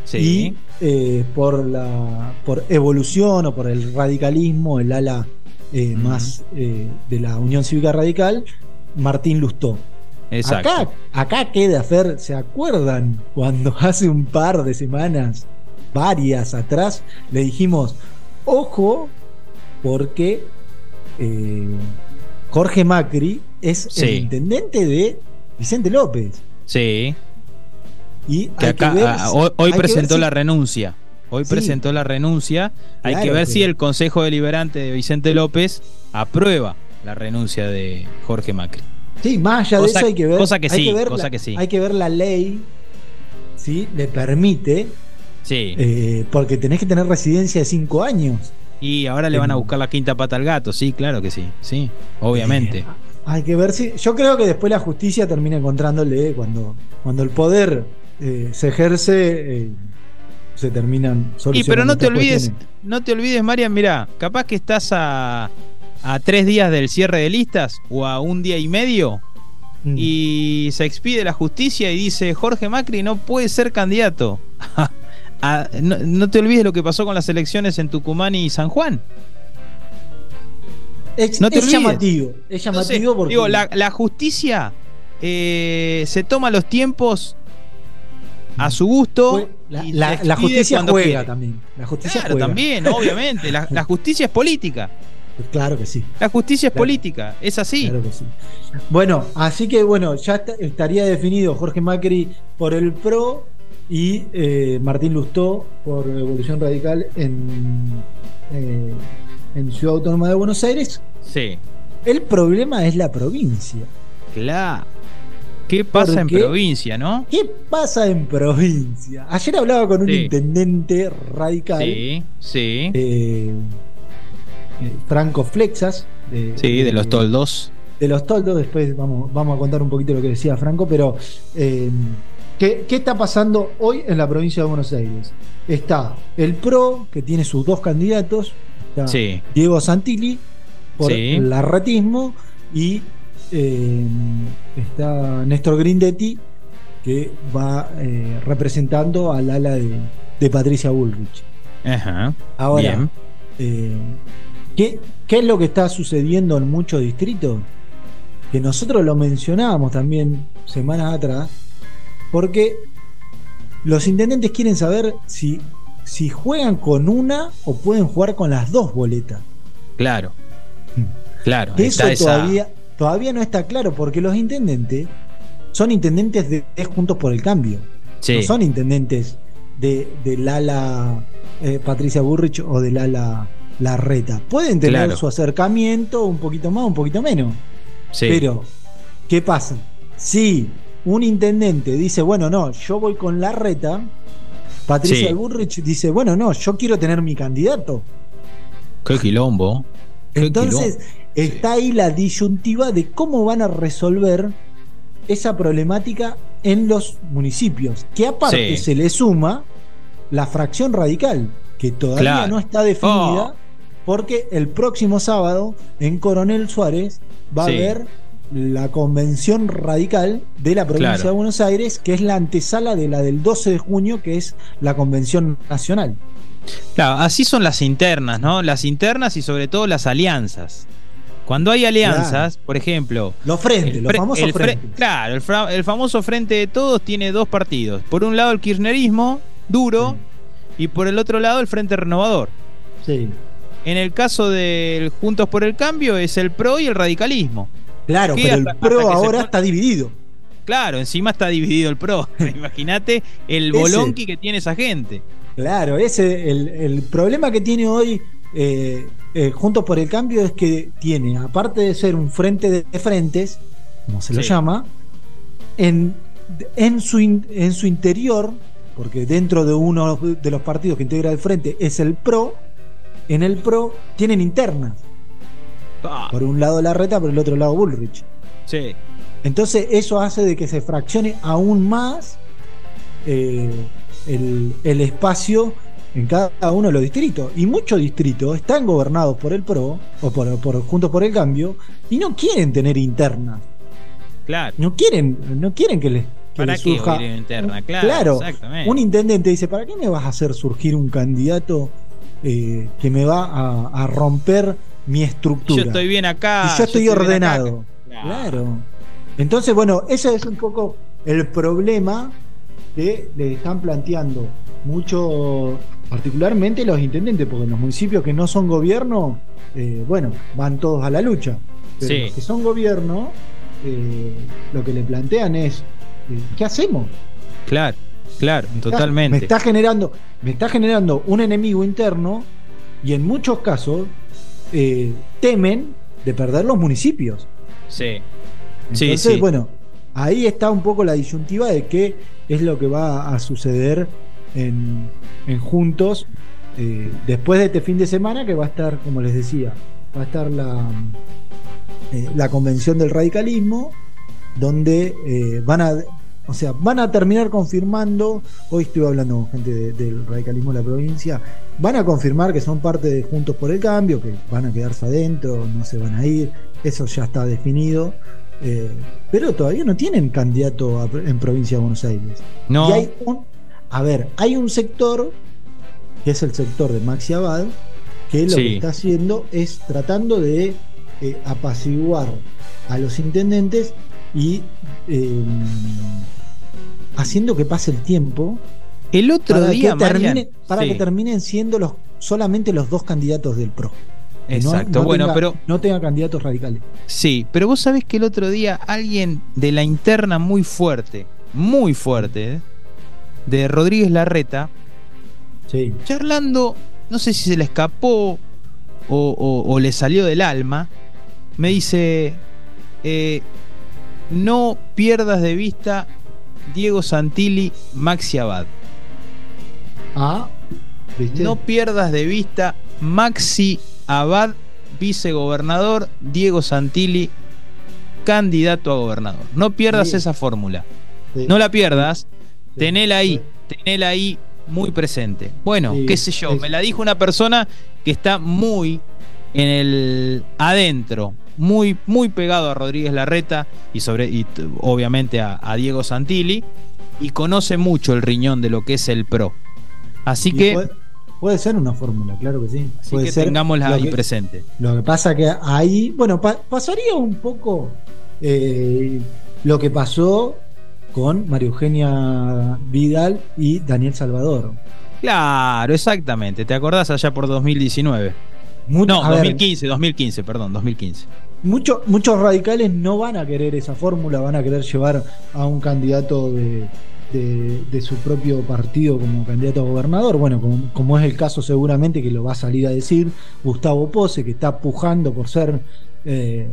Sí. Y eh, por la por evolución o por el radicalismo, el ala eh, uh-huh. más eh, de la Unión Cívica Radical, Martín Lustó. Exacto. Acá, acá queda hacer, ¿se acuerdan cuando hace un par de semanas, varias atrás, le dijimos, ojo, porque eh, Jorge Macri es sí. el intendente de Vicente López? Sí. Y que hay acá, que ver, a, hoy, hoy presentó si... la renuncia. Hoy sí. presentó la renuncia. Hay claro, que ver pero... si el Consejo Deliberante de Vicente López aprueba la renuncia de Jorge Macri. Sí, más allá cosa, de eso hay que ver. Cosa que, hay sí, que ver cosa la, que sí. Hay que ver la ley, ¿sí? Le permite. Sí. Eh, porque tenés que tener residencia de cinco años. Y ahora le van a buscar la quinta pata al gato. Sí, claro que sí. Sí, obviamente. Eh, hay que ver si. Yo creo que después la justicia termina encontrándole cuando, cuando el poder eh, se ejerce. Eh, se terminan solucionando. Y pero no te olvides, cuestiones. no te olvides, Marian, mirá, capaz que estás a. a tres días del cierre de listas o a un día y medio mm. y se expide la justicia y dice Jorge Macri no puede ser candidato. a, no, no te olvides lo que pasó con las elecciones en Tucumán y San Juan. Es, no te es llamativo, es llamativo. Entonces, porque... digo, la, la justicia eh, se toma los tiempos a su gusto. La, la, la justicia juega quiere. también. La justicia claro, juega. también, obviamente. La, la justicia es política. Claro que sí. La justicia es claro. política, es así. Claro que sí. Bueno, así que bueno, ya está, estaría definido Jorge Macri por el P R O y eh, Martín Lustó por Evolución Radical en, eh, en Ciudad Autónoma de Buenos Aires. Sí. El problema es la provincia. Claro. ¿Qué pasa en provincia, no? ¿Qué pasa en provincia? Ayer hablaba con un sí. intendente radical. Sí, sí. Eh, Franco Flexas de, sí, de, de los toldos de los toldos, después vamos, vamos a contar un poquito lo que decía Franco, pero eh, ¿qué, ¿qué está pasando hoy en la provincia de Buenos Aires? Está el P R O, que tiene sus dos candidatos, está sí. Diego Santilli por sí. el larratismo y eh, está Néstor Grindetti, que va eh, representando al ala de, de Patricia Bullrich. Ajá. Ahora, bien. Eh, ¿Qué, ¿Qué es lo que está sucediendo en muchos distritos? Que nosotros lo mencionábamos también semanas atrás, porque los intendentes quieren saber si, si juegan con una o pueden jugar con las dos boletas. Claro, claro. Eso está todavía, esa... todavía no está claro, porque los intendentes son intendentes de, de Juntos por el Cambio. Sí. No son intendentes de, del ala eh, Patricia Bullrich o del ala Larreta. Pueden tener claro. su acercamiento un poquito más, un poquito menos. Sí. Pero, ¿qué pasa? Si un intendente dice, bueno, no, yo voy con Larreta, Patricia sí. Bullrich dice, bueno, no, yo quiero tener mi candidato. Qué quilombo. Qué Entonces, quilombo. está sí. ahí la disyuntiva de cómo van a resolver esa problemática en los municipios. Que aparte sí. se le suma la fracción radical, que todavía claro. no está definida. Oh. Porque el próximo sábado en Coronel Suárez va sí. a haber la convención radical de la provincia claro. de Buenos Aires, que es la antesala de la del doce de junio, que es la convención nacional. Claro, así son las internas, ¿no? Las internas y sobre todo las alianzas. Cuando hay alianzas, claro. por ejemplo... Los frentes, los famosos frentes. Claro, el, fra, el famoso Frente de Todos tiene dos partidos. Por un lado el kirchnerismo, duro, sí. y por el otro lado el Frente Renovador. Sí. En el caso del Juntos por el Cambio es el P R O y el radicalismo. Claro, pero hasta, el P R O ahora está dividido. Claro, encima está dividido el P R O. Imagínate el bolonqui ese, que tiene esa gente. Claro, ese el, el problema que tiene hoy eh, eh, Juntos por el Cambio es que tiene, aparte de ser un frente de frentes, como se sí. lo llama, en, en, su in, en su interior, porque dentro de uno de los partidos que integra el frente es el P R O, en el P R O tienen internas. Ah. Por un lado Larreta, por el otro lado Bullrich. Sí. Entonces eso hace de que se fraccione aún más eh, el, el espacio en cada uno de los distritos. Y muchos distritos están gobernados por el P R O o por, por Juntos por el Cambio y no quieren tener internas. Claro. No quieren, no quieren que les, que ¿Para le surja. qué interna? Claro, claro, exactamente. Un intendente dice, ¿para qué me vas a hacer surgir un candidato eh, que me va a, a romper mi estructura? Yo estoy bien acá. Y yo estoy yo ordenado. Claro. claro. Entonces, bueno, ese es un poco el problema que le están planteando mucho, particularmente los intendentes, porque en los municipios que no son gobierno, eh, bueno, van todos a la lucha. Pero Sí. los que son gobierno, eh, lo que le plantean es, eh, ¿qué hacemos? Claro, claro, totalmente. Me está generando, me está generando un enemigo interno y en muchos casos eh, temen de perder los municipios. Sí. Entonces, sí, sí. bueno, ahí está un poco la disyuntiva de qué es lo que va a suceder en, en Juntos eh, después de este fin de semana, que va a estar, como les decía, va a estar la, eh, la convención del radicalismo, donde eh, van a, o sea, van a terminar confirmando, hoy estuve hablando con gente de, del radicalismo de la provincia, van a confirmar que son parte de Juntos por el Cambio, que van a quedarse adentro, no se van a ir, eso ya está definido. Eh, pero todavía no tienen candidato a, en provincia de Buenos Aires. No. Y hay un, a ver, hay un sector que es el sector de Maxi Abad, que lo Sí. que está haciendo es tratando de eh, apaciguar a los intendentes y eh, haciendo que pase el tiempo El otro para, día, que, termine, Marian, para sí. que terminen siendo los solamente los dos candidatos del P R O. Que no- Exacto, no bueno, tenga- pero no tenga candidatos radicales. sí, pero vos sabés que el otro día alguien de la interna muy fuerte, muy fuerte, ¿eh? de Rodríguez Larreta, Sí. charlando, no sé si se le escapó o, o- o le salió del alma, me dice, eh, no pierdas de vista Diego Santilli, Maxi Abad. Ah, ¿viste? No pierdas de vista Maxi Abad, vicegobernador, Diego Santilli, candidato a gobernador. No pierdas Sí. esa fórmula. Sí. No la pierdas, Sí. tenela ahí, tenela ahí muy presente. Bueno, Sí, qué sé yo, es- me la dijo una persona que está muy en el adentro, muy, muy pegado a Rodríguez Larreta y sobre y t- obviamente a, a Diego Santilli, y conoce mucho el riñón de lo que es el P R O. Así Y que, puede, puede ser una fórmula, claro que sí. así Puede que ser. tengámosla Lo ahí que- presente. Lo que pasa que ahí, bueno, pa- pasaría un poco eh, lo que pasó con María Eugenia Vidal y Daniel Salvador. Claro, exactamente. ¿Te acordás allá por dos mil diecinueve? Mucho- No, a ver, dos mil quince, dos mil quince, perdón, dos mil quince. mucho- muchos radicales no van a querer esa fórmula, van a querer llevar a un candidato de, de- de su propio partido como candidato a gobernador. Bueno, como, como es el caso seguramente que lo va a salir a decir Gustavo Pose, que está pujando por ser eh,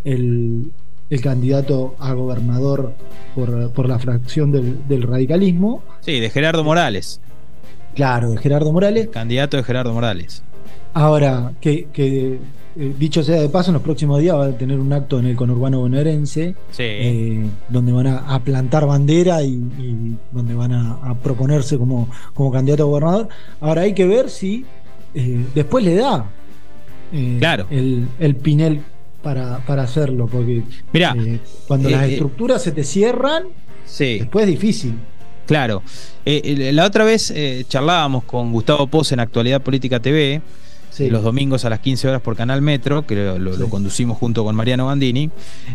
el, el candidato a gobernador por, por la fracción del, del radicalismo. Sí, de Gerardo Morales, Claro, de Gerardo Morales. candidato de Gerardo Morales. Ahora, que, que eh, dicho sea de paso, en los próximos días va a tener un acto en el conurbano bonaerense, Sí. eh, donde van a, a plantar bandera y, y donde van a, a proponerse como, como candidato a gobernador. Ahora hay que ver si eh, después le da eh, Claro. el, el Pinel para, para hacerlo, porque Mirá, eh, cuando eh, las eh, estructuras se te cierran, sí. después es difícil. Claro. Eh, eh, la otra vez eh, charlábamos con Gustavo Pose en Actualidad Política T V, Sí. los domingos a las quince horas por Canal Metro, que lo, lo- Sí. lo conducimos junto con Mariano Gandini.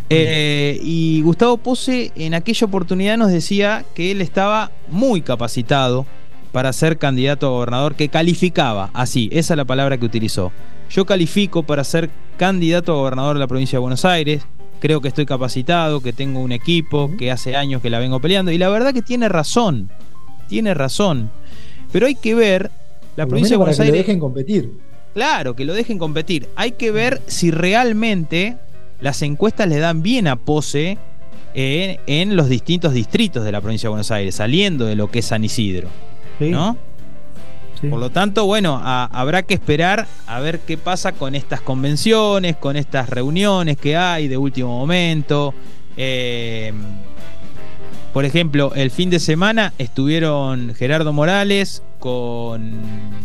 Eh, y Gustavo Pose en aquella oportunidad nos decía que él estaba muy capacitado para ser candidato a gobernador, que calificaba, así, esa es la palabra que utilizó. Yo califico para ser candidato a gobernador de la provincia de Buenos Aires, creo que estoy capacitado, que tengo un equipo, que hace años que la vengo peleando, y la verdad que tiene razón, tiene razón. Pero hay que ver, la Por lo provincia de menos para Buenos que lo Aires... dejen competir. Claro, que lo dejen competir. Hay que ver si realmente las encuestas le dan bien a Pose en, en los distintos distritos de la provincia de Buenos Aires, saliendo de lo que es San Isidro, Sí, ¿no? sí. Por lo tanto, bueno, a- habrá que esperar a ver qué pasa con estas convenciones, con estas reuniones que hay de último momento. Eh, por ejemplo, el fin de semana estuvieron Gerardo Morales con,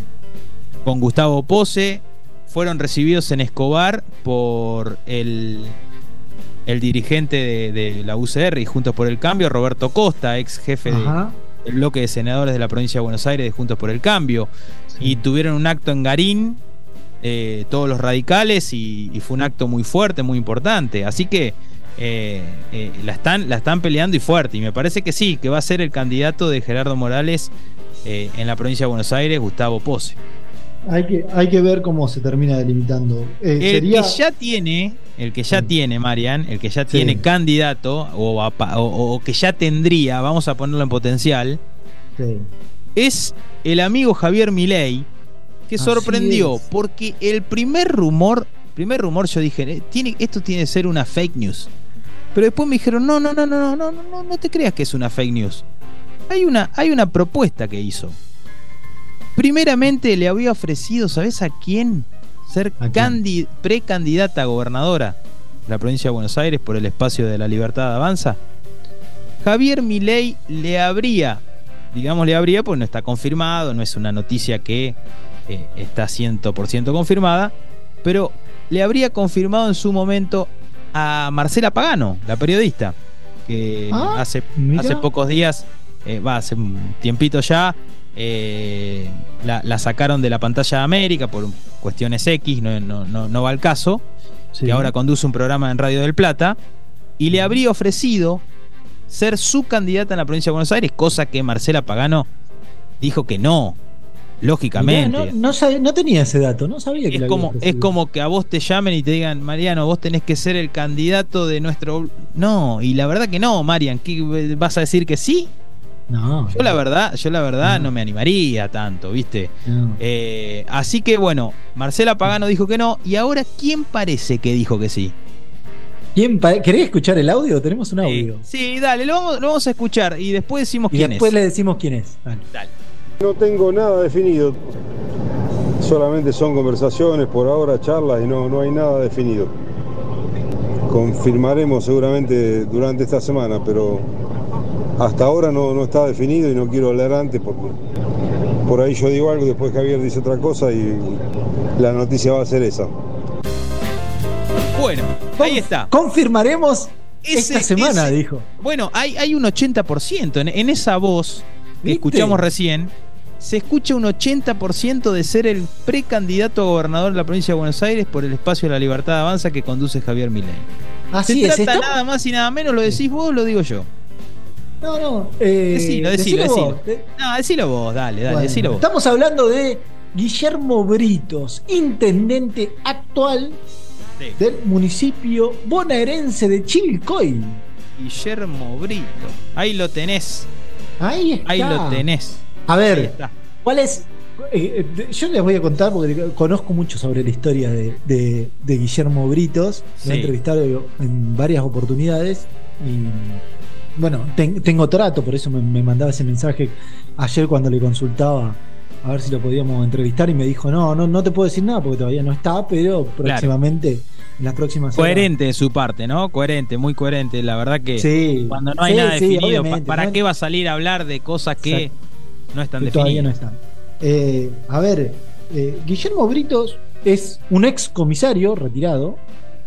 con Gustavo Pose, fueron recibidos en Escobar por el el dirigente de, de la U C R y Juntos por el Cambio, Roberto Costa, ex jefe de, del bloque de senadores de la provincia de Buenos Aires de Juntos por el Cambio. Sí. Y tuvieron un acto en Garín, eh, todos los radicales, y, y fue un acto muy fuerte, muy importante. Así que eh, eh, la, están, la están peleando y fuerte. Y me parece que sí, que va a ser el candidato de Gerardo Morales eh, en la provincia de Buenos Aires, Gustavo Posse. Hay que, hay que ver cómo se termina delimitando. Eh, el sería... que ya tiene, el que ya sí. tiene, Marian, el que ya sí. tiene candidato, o, o, o que ya tendría, vamos a ponerlo en potencial, sí. es el amigo Javier Milei, que Así sorprendió, es. porque el primer rumor, primer rumor yo dije, tiene, esto tiene que ser una fake news. Pero después me dijeron, no, no, no, no, no, no, no, no te creas que es una fake news. Hay una, hay una propuesta que hizo. Primeramente le había ofrecido, ¿sabes a quién? Ser candid- precandidata a gobernadora de la provincia de Buenos Aires por el espacio de La Libertad Avanza. Javier Milei le habría, digamos le habría, pues no está confirmado, no es una noticia que eh, está cien por ciento confirmada, pero le habría confirmado en su momento a Marcela Pagano, la periodista, que ah, hace, hace pocos días, eh, va, hace un tiempito ya, Eh, la, la sacaron de la pantalla de América por cuestiones X, no, no, no, no va al caso, sí. que ahora conduce un programa en Radio del Plata, y le habría ofrecido ser su candidata en la provincia de Buenos Aires, cosa que Marcela Pagano dijo que no, lógicamente. Mirá, no, no, sabía, no tenía ese dato, no sabía que es como Es como que a vos te llamen y te digan, Mariano, vos tenés que ser el candidato de nuestro... No, y la verdad que no, Marian, ¿qué, vas a decir que sí? No, yo la verdad, yo la verdad no, no me animaría tanto, ¿viste? No. Eh, así que bueno, Marcela Pagano dijo que no, y ahora ¿quién parece que dijo que sí? ¿Quién pa- ¿Querés escuchar el audio? Tenemos un audio. Sí, sí dale, lo vamos, lo vamos a escuchar y después decimos y quién después es. Después le decimos quién es. Dale. Dale. No tengo nada definido, solamente son conversaciones por ahora, charlas, y no, no hay nada definido. Confirmaremos seguramente durante esta semana, pero hasta ahora no, no está definido y no quiero hablar antes porque por ahí yo digo algo, después Javier dice otra cosa y la noticia va a ser esa. Bueno, ahí está. Confirmaremos ese, esta semana, ese, dijo. Bueno, hay, hay un ochenta por ciento en, en esa voz que ¿Viste? escuchamos recién. Se escucha un ochenta por ciento de ser el precandidato a gobernador de la provincia de Buenos Aires por el espacio de La Libertad Avanza que conduce Javier Milei. Así Se es. trata ¿está? nada más y nada menos, lo decís vos o lo digo yo. No, no. Eh, decilo, decilo, decilo. Vos. No, decilo vos, dale, dale, bueno, decilo vos. Estamos hablando de Guillermo Britos, intendente actual sí. del municipio bonaerense de Chivilcoy. Guillermo Brito. Ahí lo tenés. Ahí está. Ahí lo tenés. A ver, ¿cuál es? Eh, yo les voy a contar porque conozco mucho sobre la historia de, de, de Guillermo Britos. Sí. Lo he entrevistado en varias oportunidades y bueno, ten, tengo trato, por eso me, me mandaba ese mensaje ayer cuando le consultaba a ver si lo podíamos entrevistar y me dijo, no, no, no te puedo decir nada porque todavía no está, pero próximamente, claro. en las próximas horas. Coherente de su parte, ¿no? Coherente, muy coherente. La verdad que sí. cuando no hay sí, nada sí, definido, ¿para no qué va a salir a hablar de cosas que Exacto. no están que definidas? Todavía no están. Eh, a ver, eh, Guillermo Britos es un ex comisario retirado,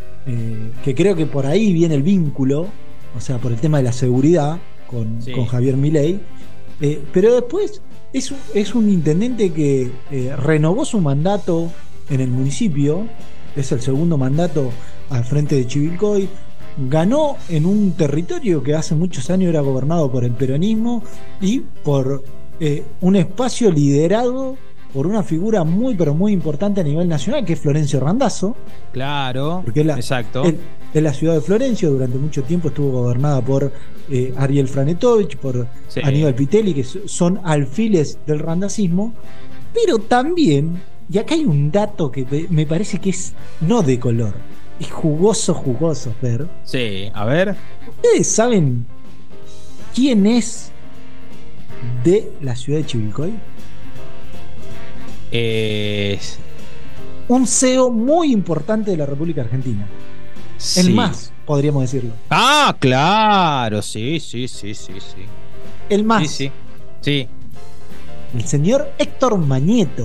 eh, que creo que por ahí viene el vínculo, o sea, por el tema de la seguridad con, sí. con Javier Milei, eh, pero después es un, es un intendente que eh, renovó su mandato en el municipio, es el segundo mandato al frente de Chivilcoy, ganó en un territorio que hace muchos años era gobernado por el peronismo y por eh, un espacio liderado por una figura muy pero muy importante a nivel nacional, que es Florencio Randazzo. Claro, porque la, exacto. Es, es la ciudad de Florencio, durante mucho tiempo estuvo gobernada por eh, Ariel Franetovich, por sí. Aníbal Pitelli, que son alfiles del randacismo, pero también, y acá hay un dato que me parece que es no de color, es jugoso, jugoso, Fer. Sí, a ver. ¿Ustedes saben quién es de la ciudad de Chivilcoy? Eh... Un C E O muy importante de la República Argentina. Sí. El más, podríamos decirlo. Ah, claro, sí, sí, sí, sí, sí. El más. Sí, sí. Sí. El señor Héctor Mañeto.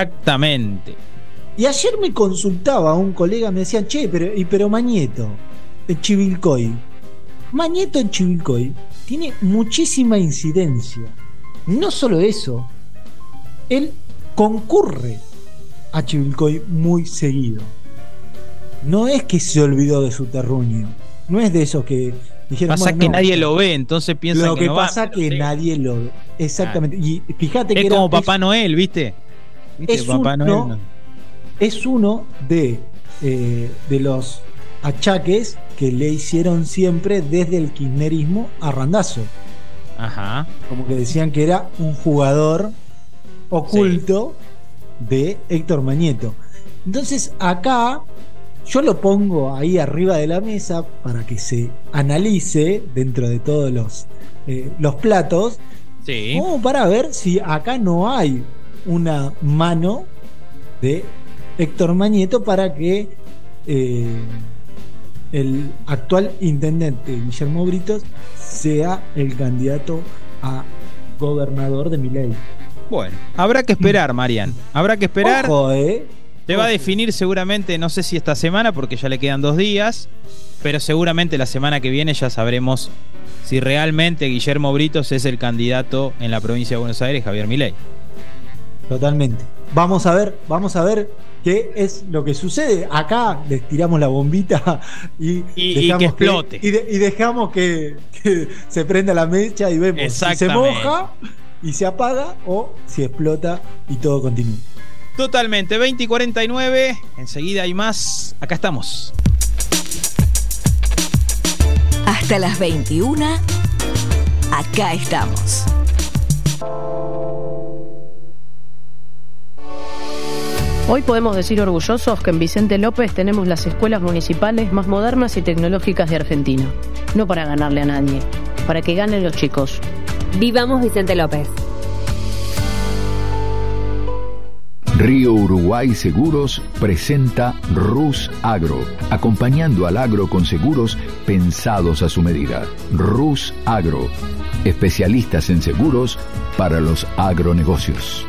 Exactamente. Y ayer me consultaba un colega, me decían, che, pero, y pero Mañeto, en Chivilcoy. Mañeto en Chivilcoy tiene muchísima incidencia. No solo eso, él concurre a Chivilcoy muy seguido. No es que se olvidó de su terruño, no es de esos que dijeron, pasa bueno, que no, nadie lo ve, entonces piensan lo que, que no pasa va, que sí. nadie lo ve. Exactamente. Ah. Y fíjate es que como era, Papá es, Noel, ¿viste? ¿Viste? Es, Papá uno, Noel, no. es uno de, eh, de los achaques que le hicieron siempre desde el kirchnerismo a Randazzo. Ajá. Como que decían que era un jugador oculto sí. de Héctor Mañeto. Entonces acá yo lo pongo ahí arriba de la mesa para que se analice dentro de todos los, eh, los platos, sí. como para ver si acá no hay una mano de Héctor Mañeto para que eh, el actual intendente Guillermo Britos sea el candidato a gobernador de Milei. Bueno, habrá que esperar, Marian. Habrá que esperar. Ojo, eh. Se va a definir seguramente, no sé si esta semana, porque ya le quedan dos días, pero seguramente la semana que viene ya sabremos si realmente Guillermo Britos es el candidato en la provincia de Buenos Aires, Javier Milei. Totalmente. Vamos a ver, vamos a ver qué es lo que sucede. Acá les tiramos la bombita y, y, y que explote. Que, y, de, y dejamos que, que se prenda la mecha y vemos si se moja y se apaga o si explota y todo continúa. Totalmente, veinte y cuarenta y nueve, enseguida hay más, acá estamos. Hasta las veintiuna, acá estamos. Hoy podemos decir orgullosos que en Vicente López tenemos las escuelas municipales más modernas y tecnológicas de Argentina. No para ganarle a nadie, para que ganen los chicos. Vivamos Vicente López. Río Uruguay Seguros presenta Rus Agro, acompañando al agro con seguros pensados a su medida. Rus Agro, especialistas en seguros para los agronegocios.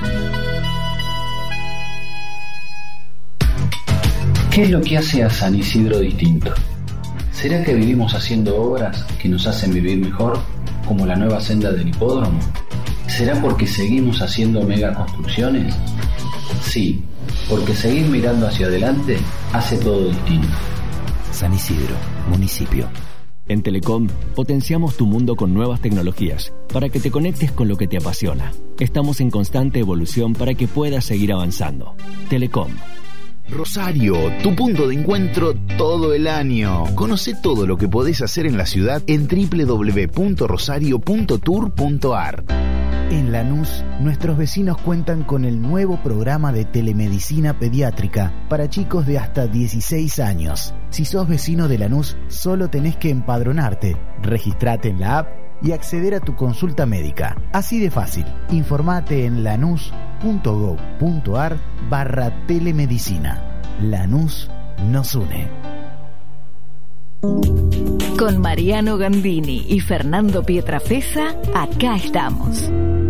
¿Qué es lo que hace a San Isidro distinto? ¿Será que vivimos haciendo obras que nos hacen vivir mejor, como la nueva senda del hipódromo? ¿Será porque seguimos haciendo megaconstrucciones? Sí, porque seguir mirando hacia adelante hace todo distinto. San Isidro, municipio. En Telecom potenciamos tu mundo con nuevas tecnologías para que te conectes con lo que te apasiona. Estamos en constante evolución para que puedas seguir avanzando. Telecom. Rosario, tu punto de encuentro todo el año. Conoce todo lo que podés hacer en la ciudad en doble u doble u doble u punto rosario punto tour punto a r. En Lanús, nuestros vecinos cuentan con el nuevo programa de telemedicina pediátrica para chicos de hasta dieciséis años. Si sos vecino de Lanús, solo tenés que empadronarte, registrate en la app y acceder a tu consulta médica. Así de fácil. Informate en lanús punto gob punto a r barra telemedicina. Lanús nos une. Con Mariano Gandini y Fernando Pietrafesa, acá estamos.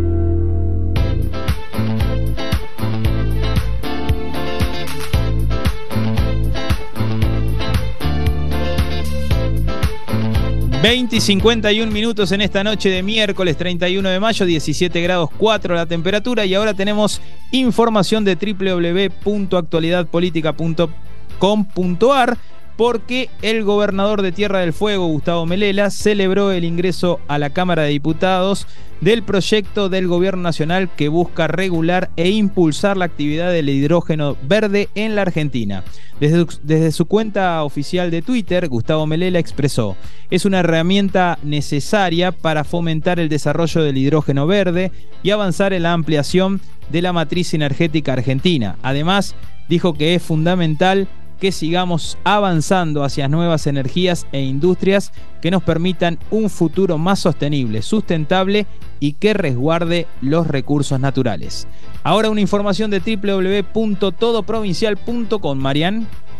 veinte y cincuenta y un minutos en esta noche de miércoles treinta y uno de mayo, diecisiete grados cuatro la temperatura, y ahora tenemos información de doble u doble u doble u punto actualidad política punto com punto a r, porque el gobernador de Tierra del Fuego, Gustavo Melella, celebró el ingreso a la Cámara de Diputados del proyecto del Gobierno Nacional que busca regular e impulsar la actividad del hidrógeno verde en la Argentina. Desde, desde su cuenta oficial de Twitter, Gustavo Melella expresó: es una herramienta necesaria para fomentar el desarrollo del hidrógeno verde y avanzar en la ampliación de la matriz energética argentina. Además, dijo que es fundamental que sigamos avanzando hacia nuevas energías e industrias que nos permitan un futuro más sostenible, sustentable y que resguarde los recursos naturales. Ahora una información de doble u doble u doble u punto todo provincial punto com, Marian.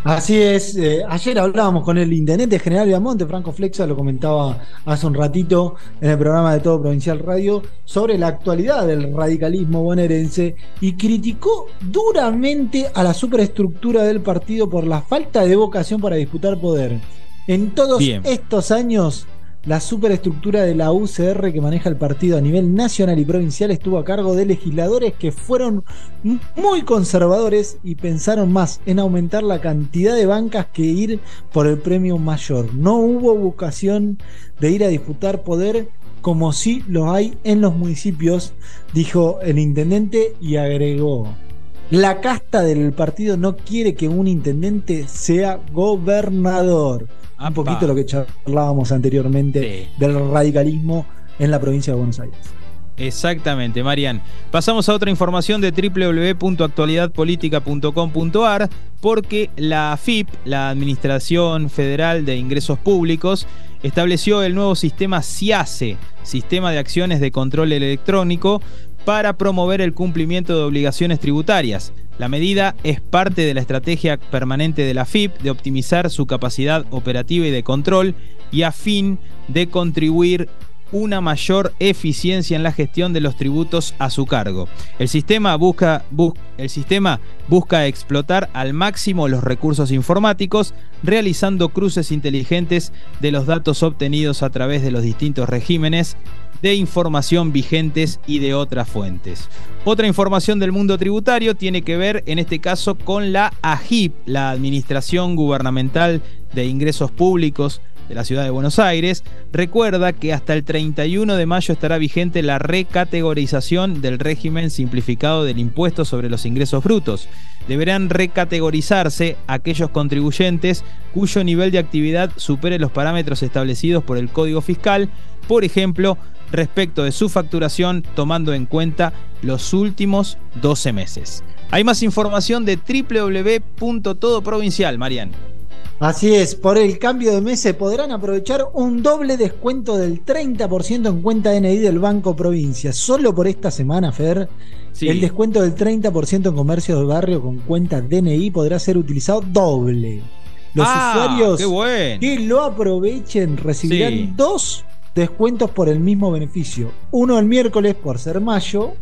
Así es, eh, ayer hablábamos con el intendente general de Viamonte, Franco Flexa, lo comentaba hace un ratito en el programa de Todo Provincial Radio, sobre la actualidad del radicalismo bonaerense y criticó duramente a la superestructura del partido por la falta de vocación para disputar poder. En todos Bien. estos años, la superestructura de la U C R que maneja el partido a nivel nacional y provincial estuvo a cargo de legisladores que fueron muy conservadores y pensaron más en aumentar la cantidad de bancas que ir por el premio mayor. No hubo vocación de ir a disputar poder como sí lo hay en los municipios, dijo el intendente y agregó: la casta del partido no quiere que un intendente sea gobernador. Un poquito lo que charlábamos anteriormente sí. del radicalismo en la provincia de Buenos Aires. Exactamente, Marian. Pasamos a otra información de doble u doble u doble u punto actualidad política punto com punto a r, porque la A F I P, la Administración Federal de Ingresos Públicos, estableció el nuevo sistema SIACE, Sistema de Acciones de Control Electrónico, para promover el cumplimiento de obligaciones tributarias. La medida es parte de la estrategia permanente de la A F I P de optimizar su capacidad operativa y de control y a fin de contribuir una mayor eficiencia en la gestión de los tributos a su cargo. El sistema busca, bus, el sistema busca explotar al máximo los recursos informáticos, realizando cruces inteligentes de los datos obtenidos a través de los distintos regímenes de información vigentes y de otras fuentes. Otra información del mundo tributario tiene que ver, en este caso, con la A G I P, la Administración Gubernamental de Ingresos Públicos de la Ciudad de Buenos Aires. Recuerda que hasta el treinta y uno de mayo estará vigente la recategorización del régimen simplificado del impuesto sobre los ingresos brutos. Deberán recategorizarse aquellos contribuyentes cuyo nivel de actividad supere los parámetros establecidos por el Código Fiscal, por ejemplo, respecto de su facturación, tomando en cuenta los últimos doce meses. Hay más información de doble u doble u doble u punto todo provincial, Marian. Así es, por el cambio de mes se podrán aprovechar un doble descuento del treinta por ciento en cuenta D N I del Banco Provincia. Solo por esta semana, Fer, sí. el descuento del treinta por ciento en comercio de barrio con cuenta D N I podrá ser utilizado doble. Los ah, usuarios qué bueno. que lo aprovechen recibirán sí. dos descuentos por el mismo beneficio. Uno el miércoles por ser mayo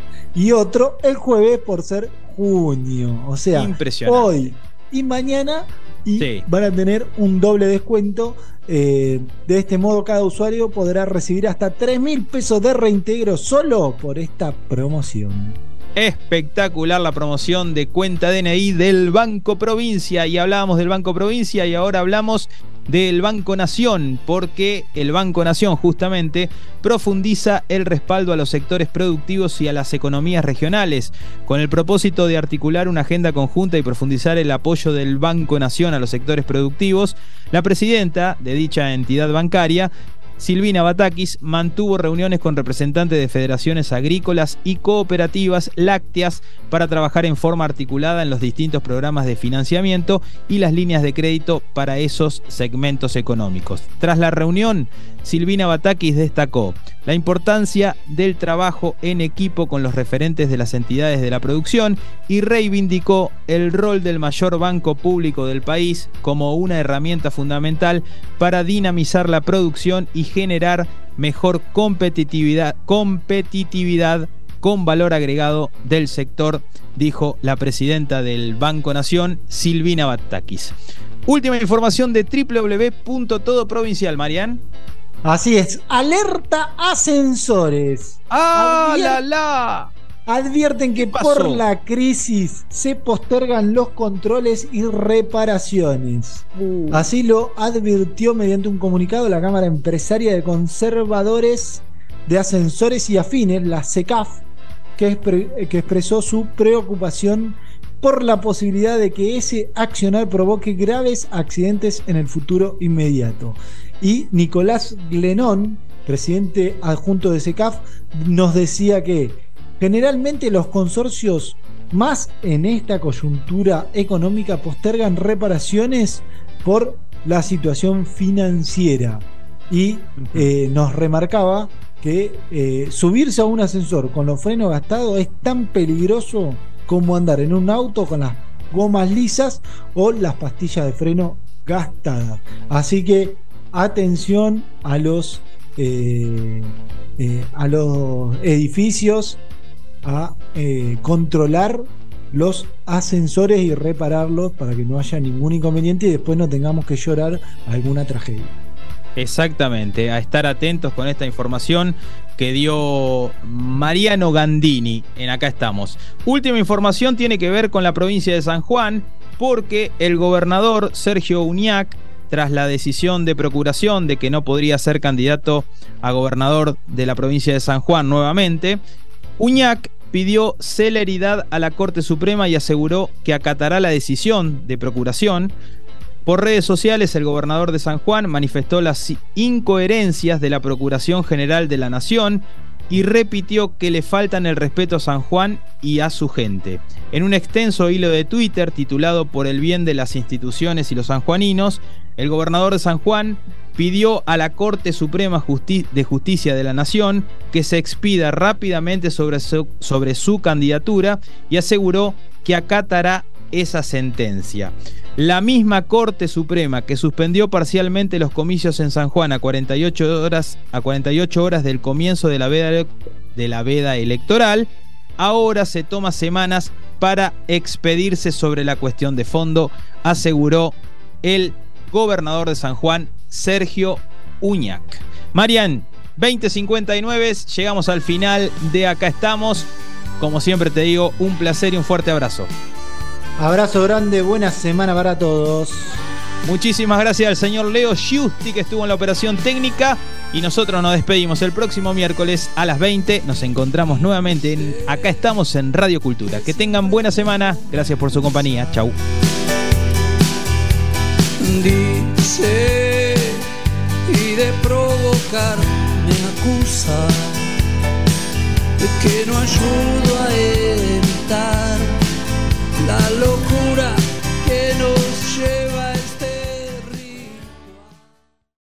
y otro el jueves por ser junio. O sea, hoy y mañana y sí. van a tener un doble descuento. Eh, de este modo cada usuario podrá recibir hasta tres mil pesos de reintegro solo por esta promoción. Espectacular la promoción de cuenta D N I del Banco Provincia. Y hablábamos del Banco Provincia y ahora hablamos del Banco Nación, porque el Banco Nación justamente profundiza el respaldo a los sectores productivos y a las economías regionales, con el propósito de articular una agenda conjunta y profundizar el apoyo del Banco Nación a los sectores productivos. La presidenta de dicha entidad bancaria, Silvina Batakis, mantuvo reuniones con representantes de federaciones agrícolas y cooperativas lácteas para trabajar en forma articulada en los distintos programas de financiamiento y las líneas de crédito para esos segmentos económicos. Tras la reunión, Silvina Batakis destacó la importancia del trabajo en equipo con los referentes de las entidades de la producción y reivindicó el rol del mayor banco público del país como una herramienta fundamental para dinamizar la producción y generar mejor competitividad, competitividad con valor agregado del sector, dijo la presidenta del Banco Nación, Silvina Batakis. Última información de doble u doble u doble u punto todo provincial, Marian. Así es, alerta ascensores. ¡Ah, Advier- la, la! Advierten que por la crisis se postergan los controles y reparaciones. Uh. Así lo advirtió mediante un comunicado la Cámara Empresaria de Conservadores de Ascensores y Afines, la CECAF, que, expre- que expresó su preocupación por la posibilidad de que ese accionar provoque graves accidentes en el futuro inmediato. Y Nicolás Glenón, presidente adjunto de CECAF, nos decía que generalmente los consorcios, más en esta coyuntura económica, postergan reparaciones por la situación financiera. Y eh, nos remarcaba que eh, subirse a un ascensor con los frenos gastados es tan peligroso como andar en un auto con las gomas lisas o las pastillas de freno gastadas. Así que atención a los eh, eh, a los edificios, a eh, controlar los ascensores y repararlos para que no haya ningún inconveniente y después no tengamos que llorar alguna tragedia. Exactamente, a estar atentos con esta información que dio Mariano Gandini en Acá Estamos. Última información tiene que ver con la provincia de San Juan, porque el gobernador Sergio Uñac, tras la decisión de procuración de que no podría ser candidato a gobernador de la provincia de San Juan nuevamente, Uñac pidió celeridad a la Corte Suprema y aseguró que acatará la decisión de procuración. Por redes sociales, el gobernador de San Juan manifestó las incoherencias de la Procuración General de la Nación y repitió que le faltan el respeto a San Juan y a su gente. En un extenso hilo de Twitter titulado Por el bien de las instituciones y los sanjuaninos, el gobernador de San Juan pidió a la Corte Suprema Justi- de Justicia de la Nación que se expida rápidamente sobre su, sobre su candidatura y aseguró que acatará esa sentencia. La misma Corte Suprema que suspendió parcialmente los comicios en San Juan a cuarenta y ocho horas, a cuarenta y ocho horas del comienzo de la veda, de la veda electoral, ahora se toma semanas para expedirse sobre la cuestión de fondo, aseguró el gobernador de San Juan, Sergio Uñac. Marian, veinte cincuenta y nueve, llegamos al final de Acá Estamos. Como siempre te digo, un placer y un fuerte abrazo. Abrazo grande, buena semana para todos. Muchísimas gracias al señor Leo Giusti, que estuvo en la operación técnica, y nosotros nos despedimos el próximo miércoles a las veinte. Nos encontramos nuevamente en Acá Estamos en Radio Cultura. Que tengan buena semana. Gracias por su compañía. Chau. Dice y de provocar me acusa de que no ayudo a evitar la locura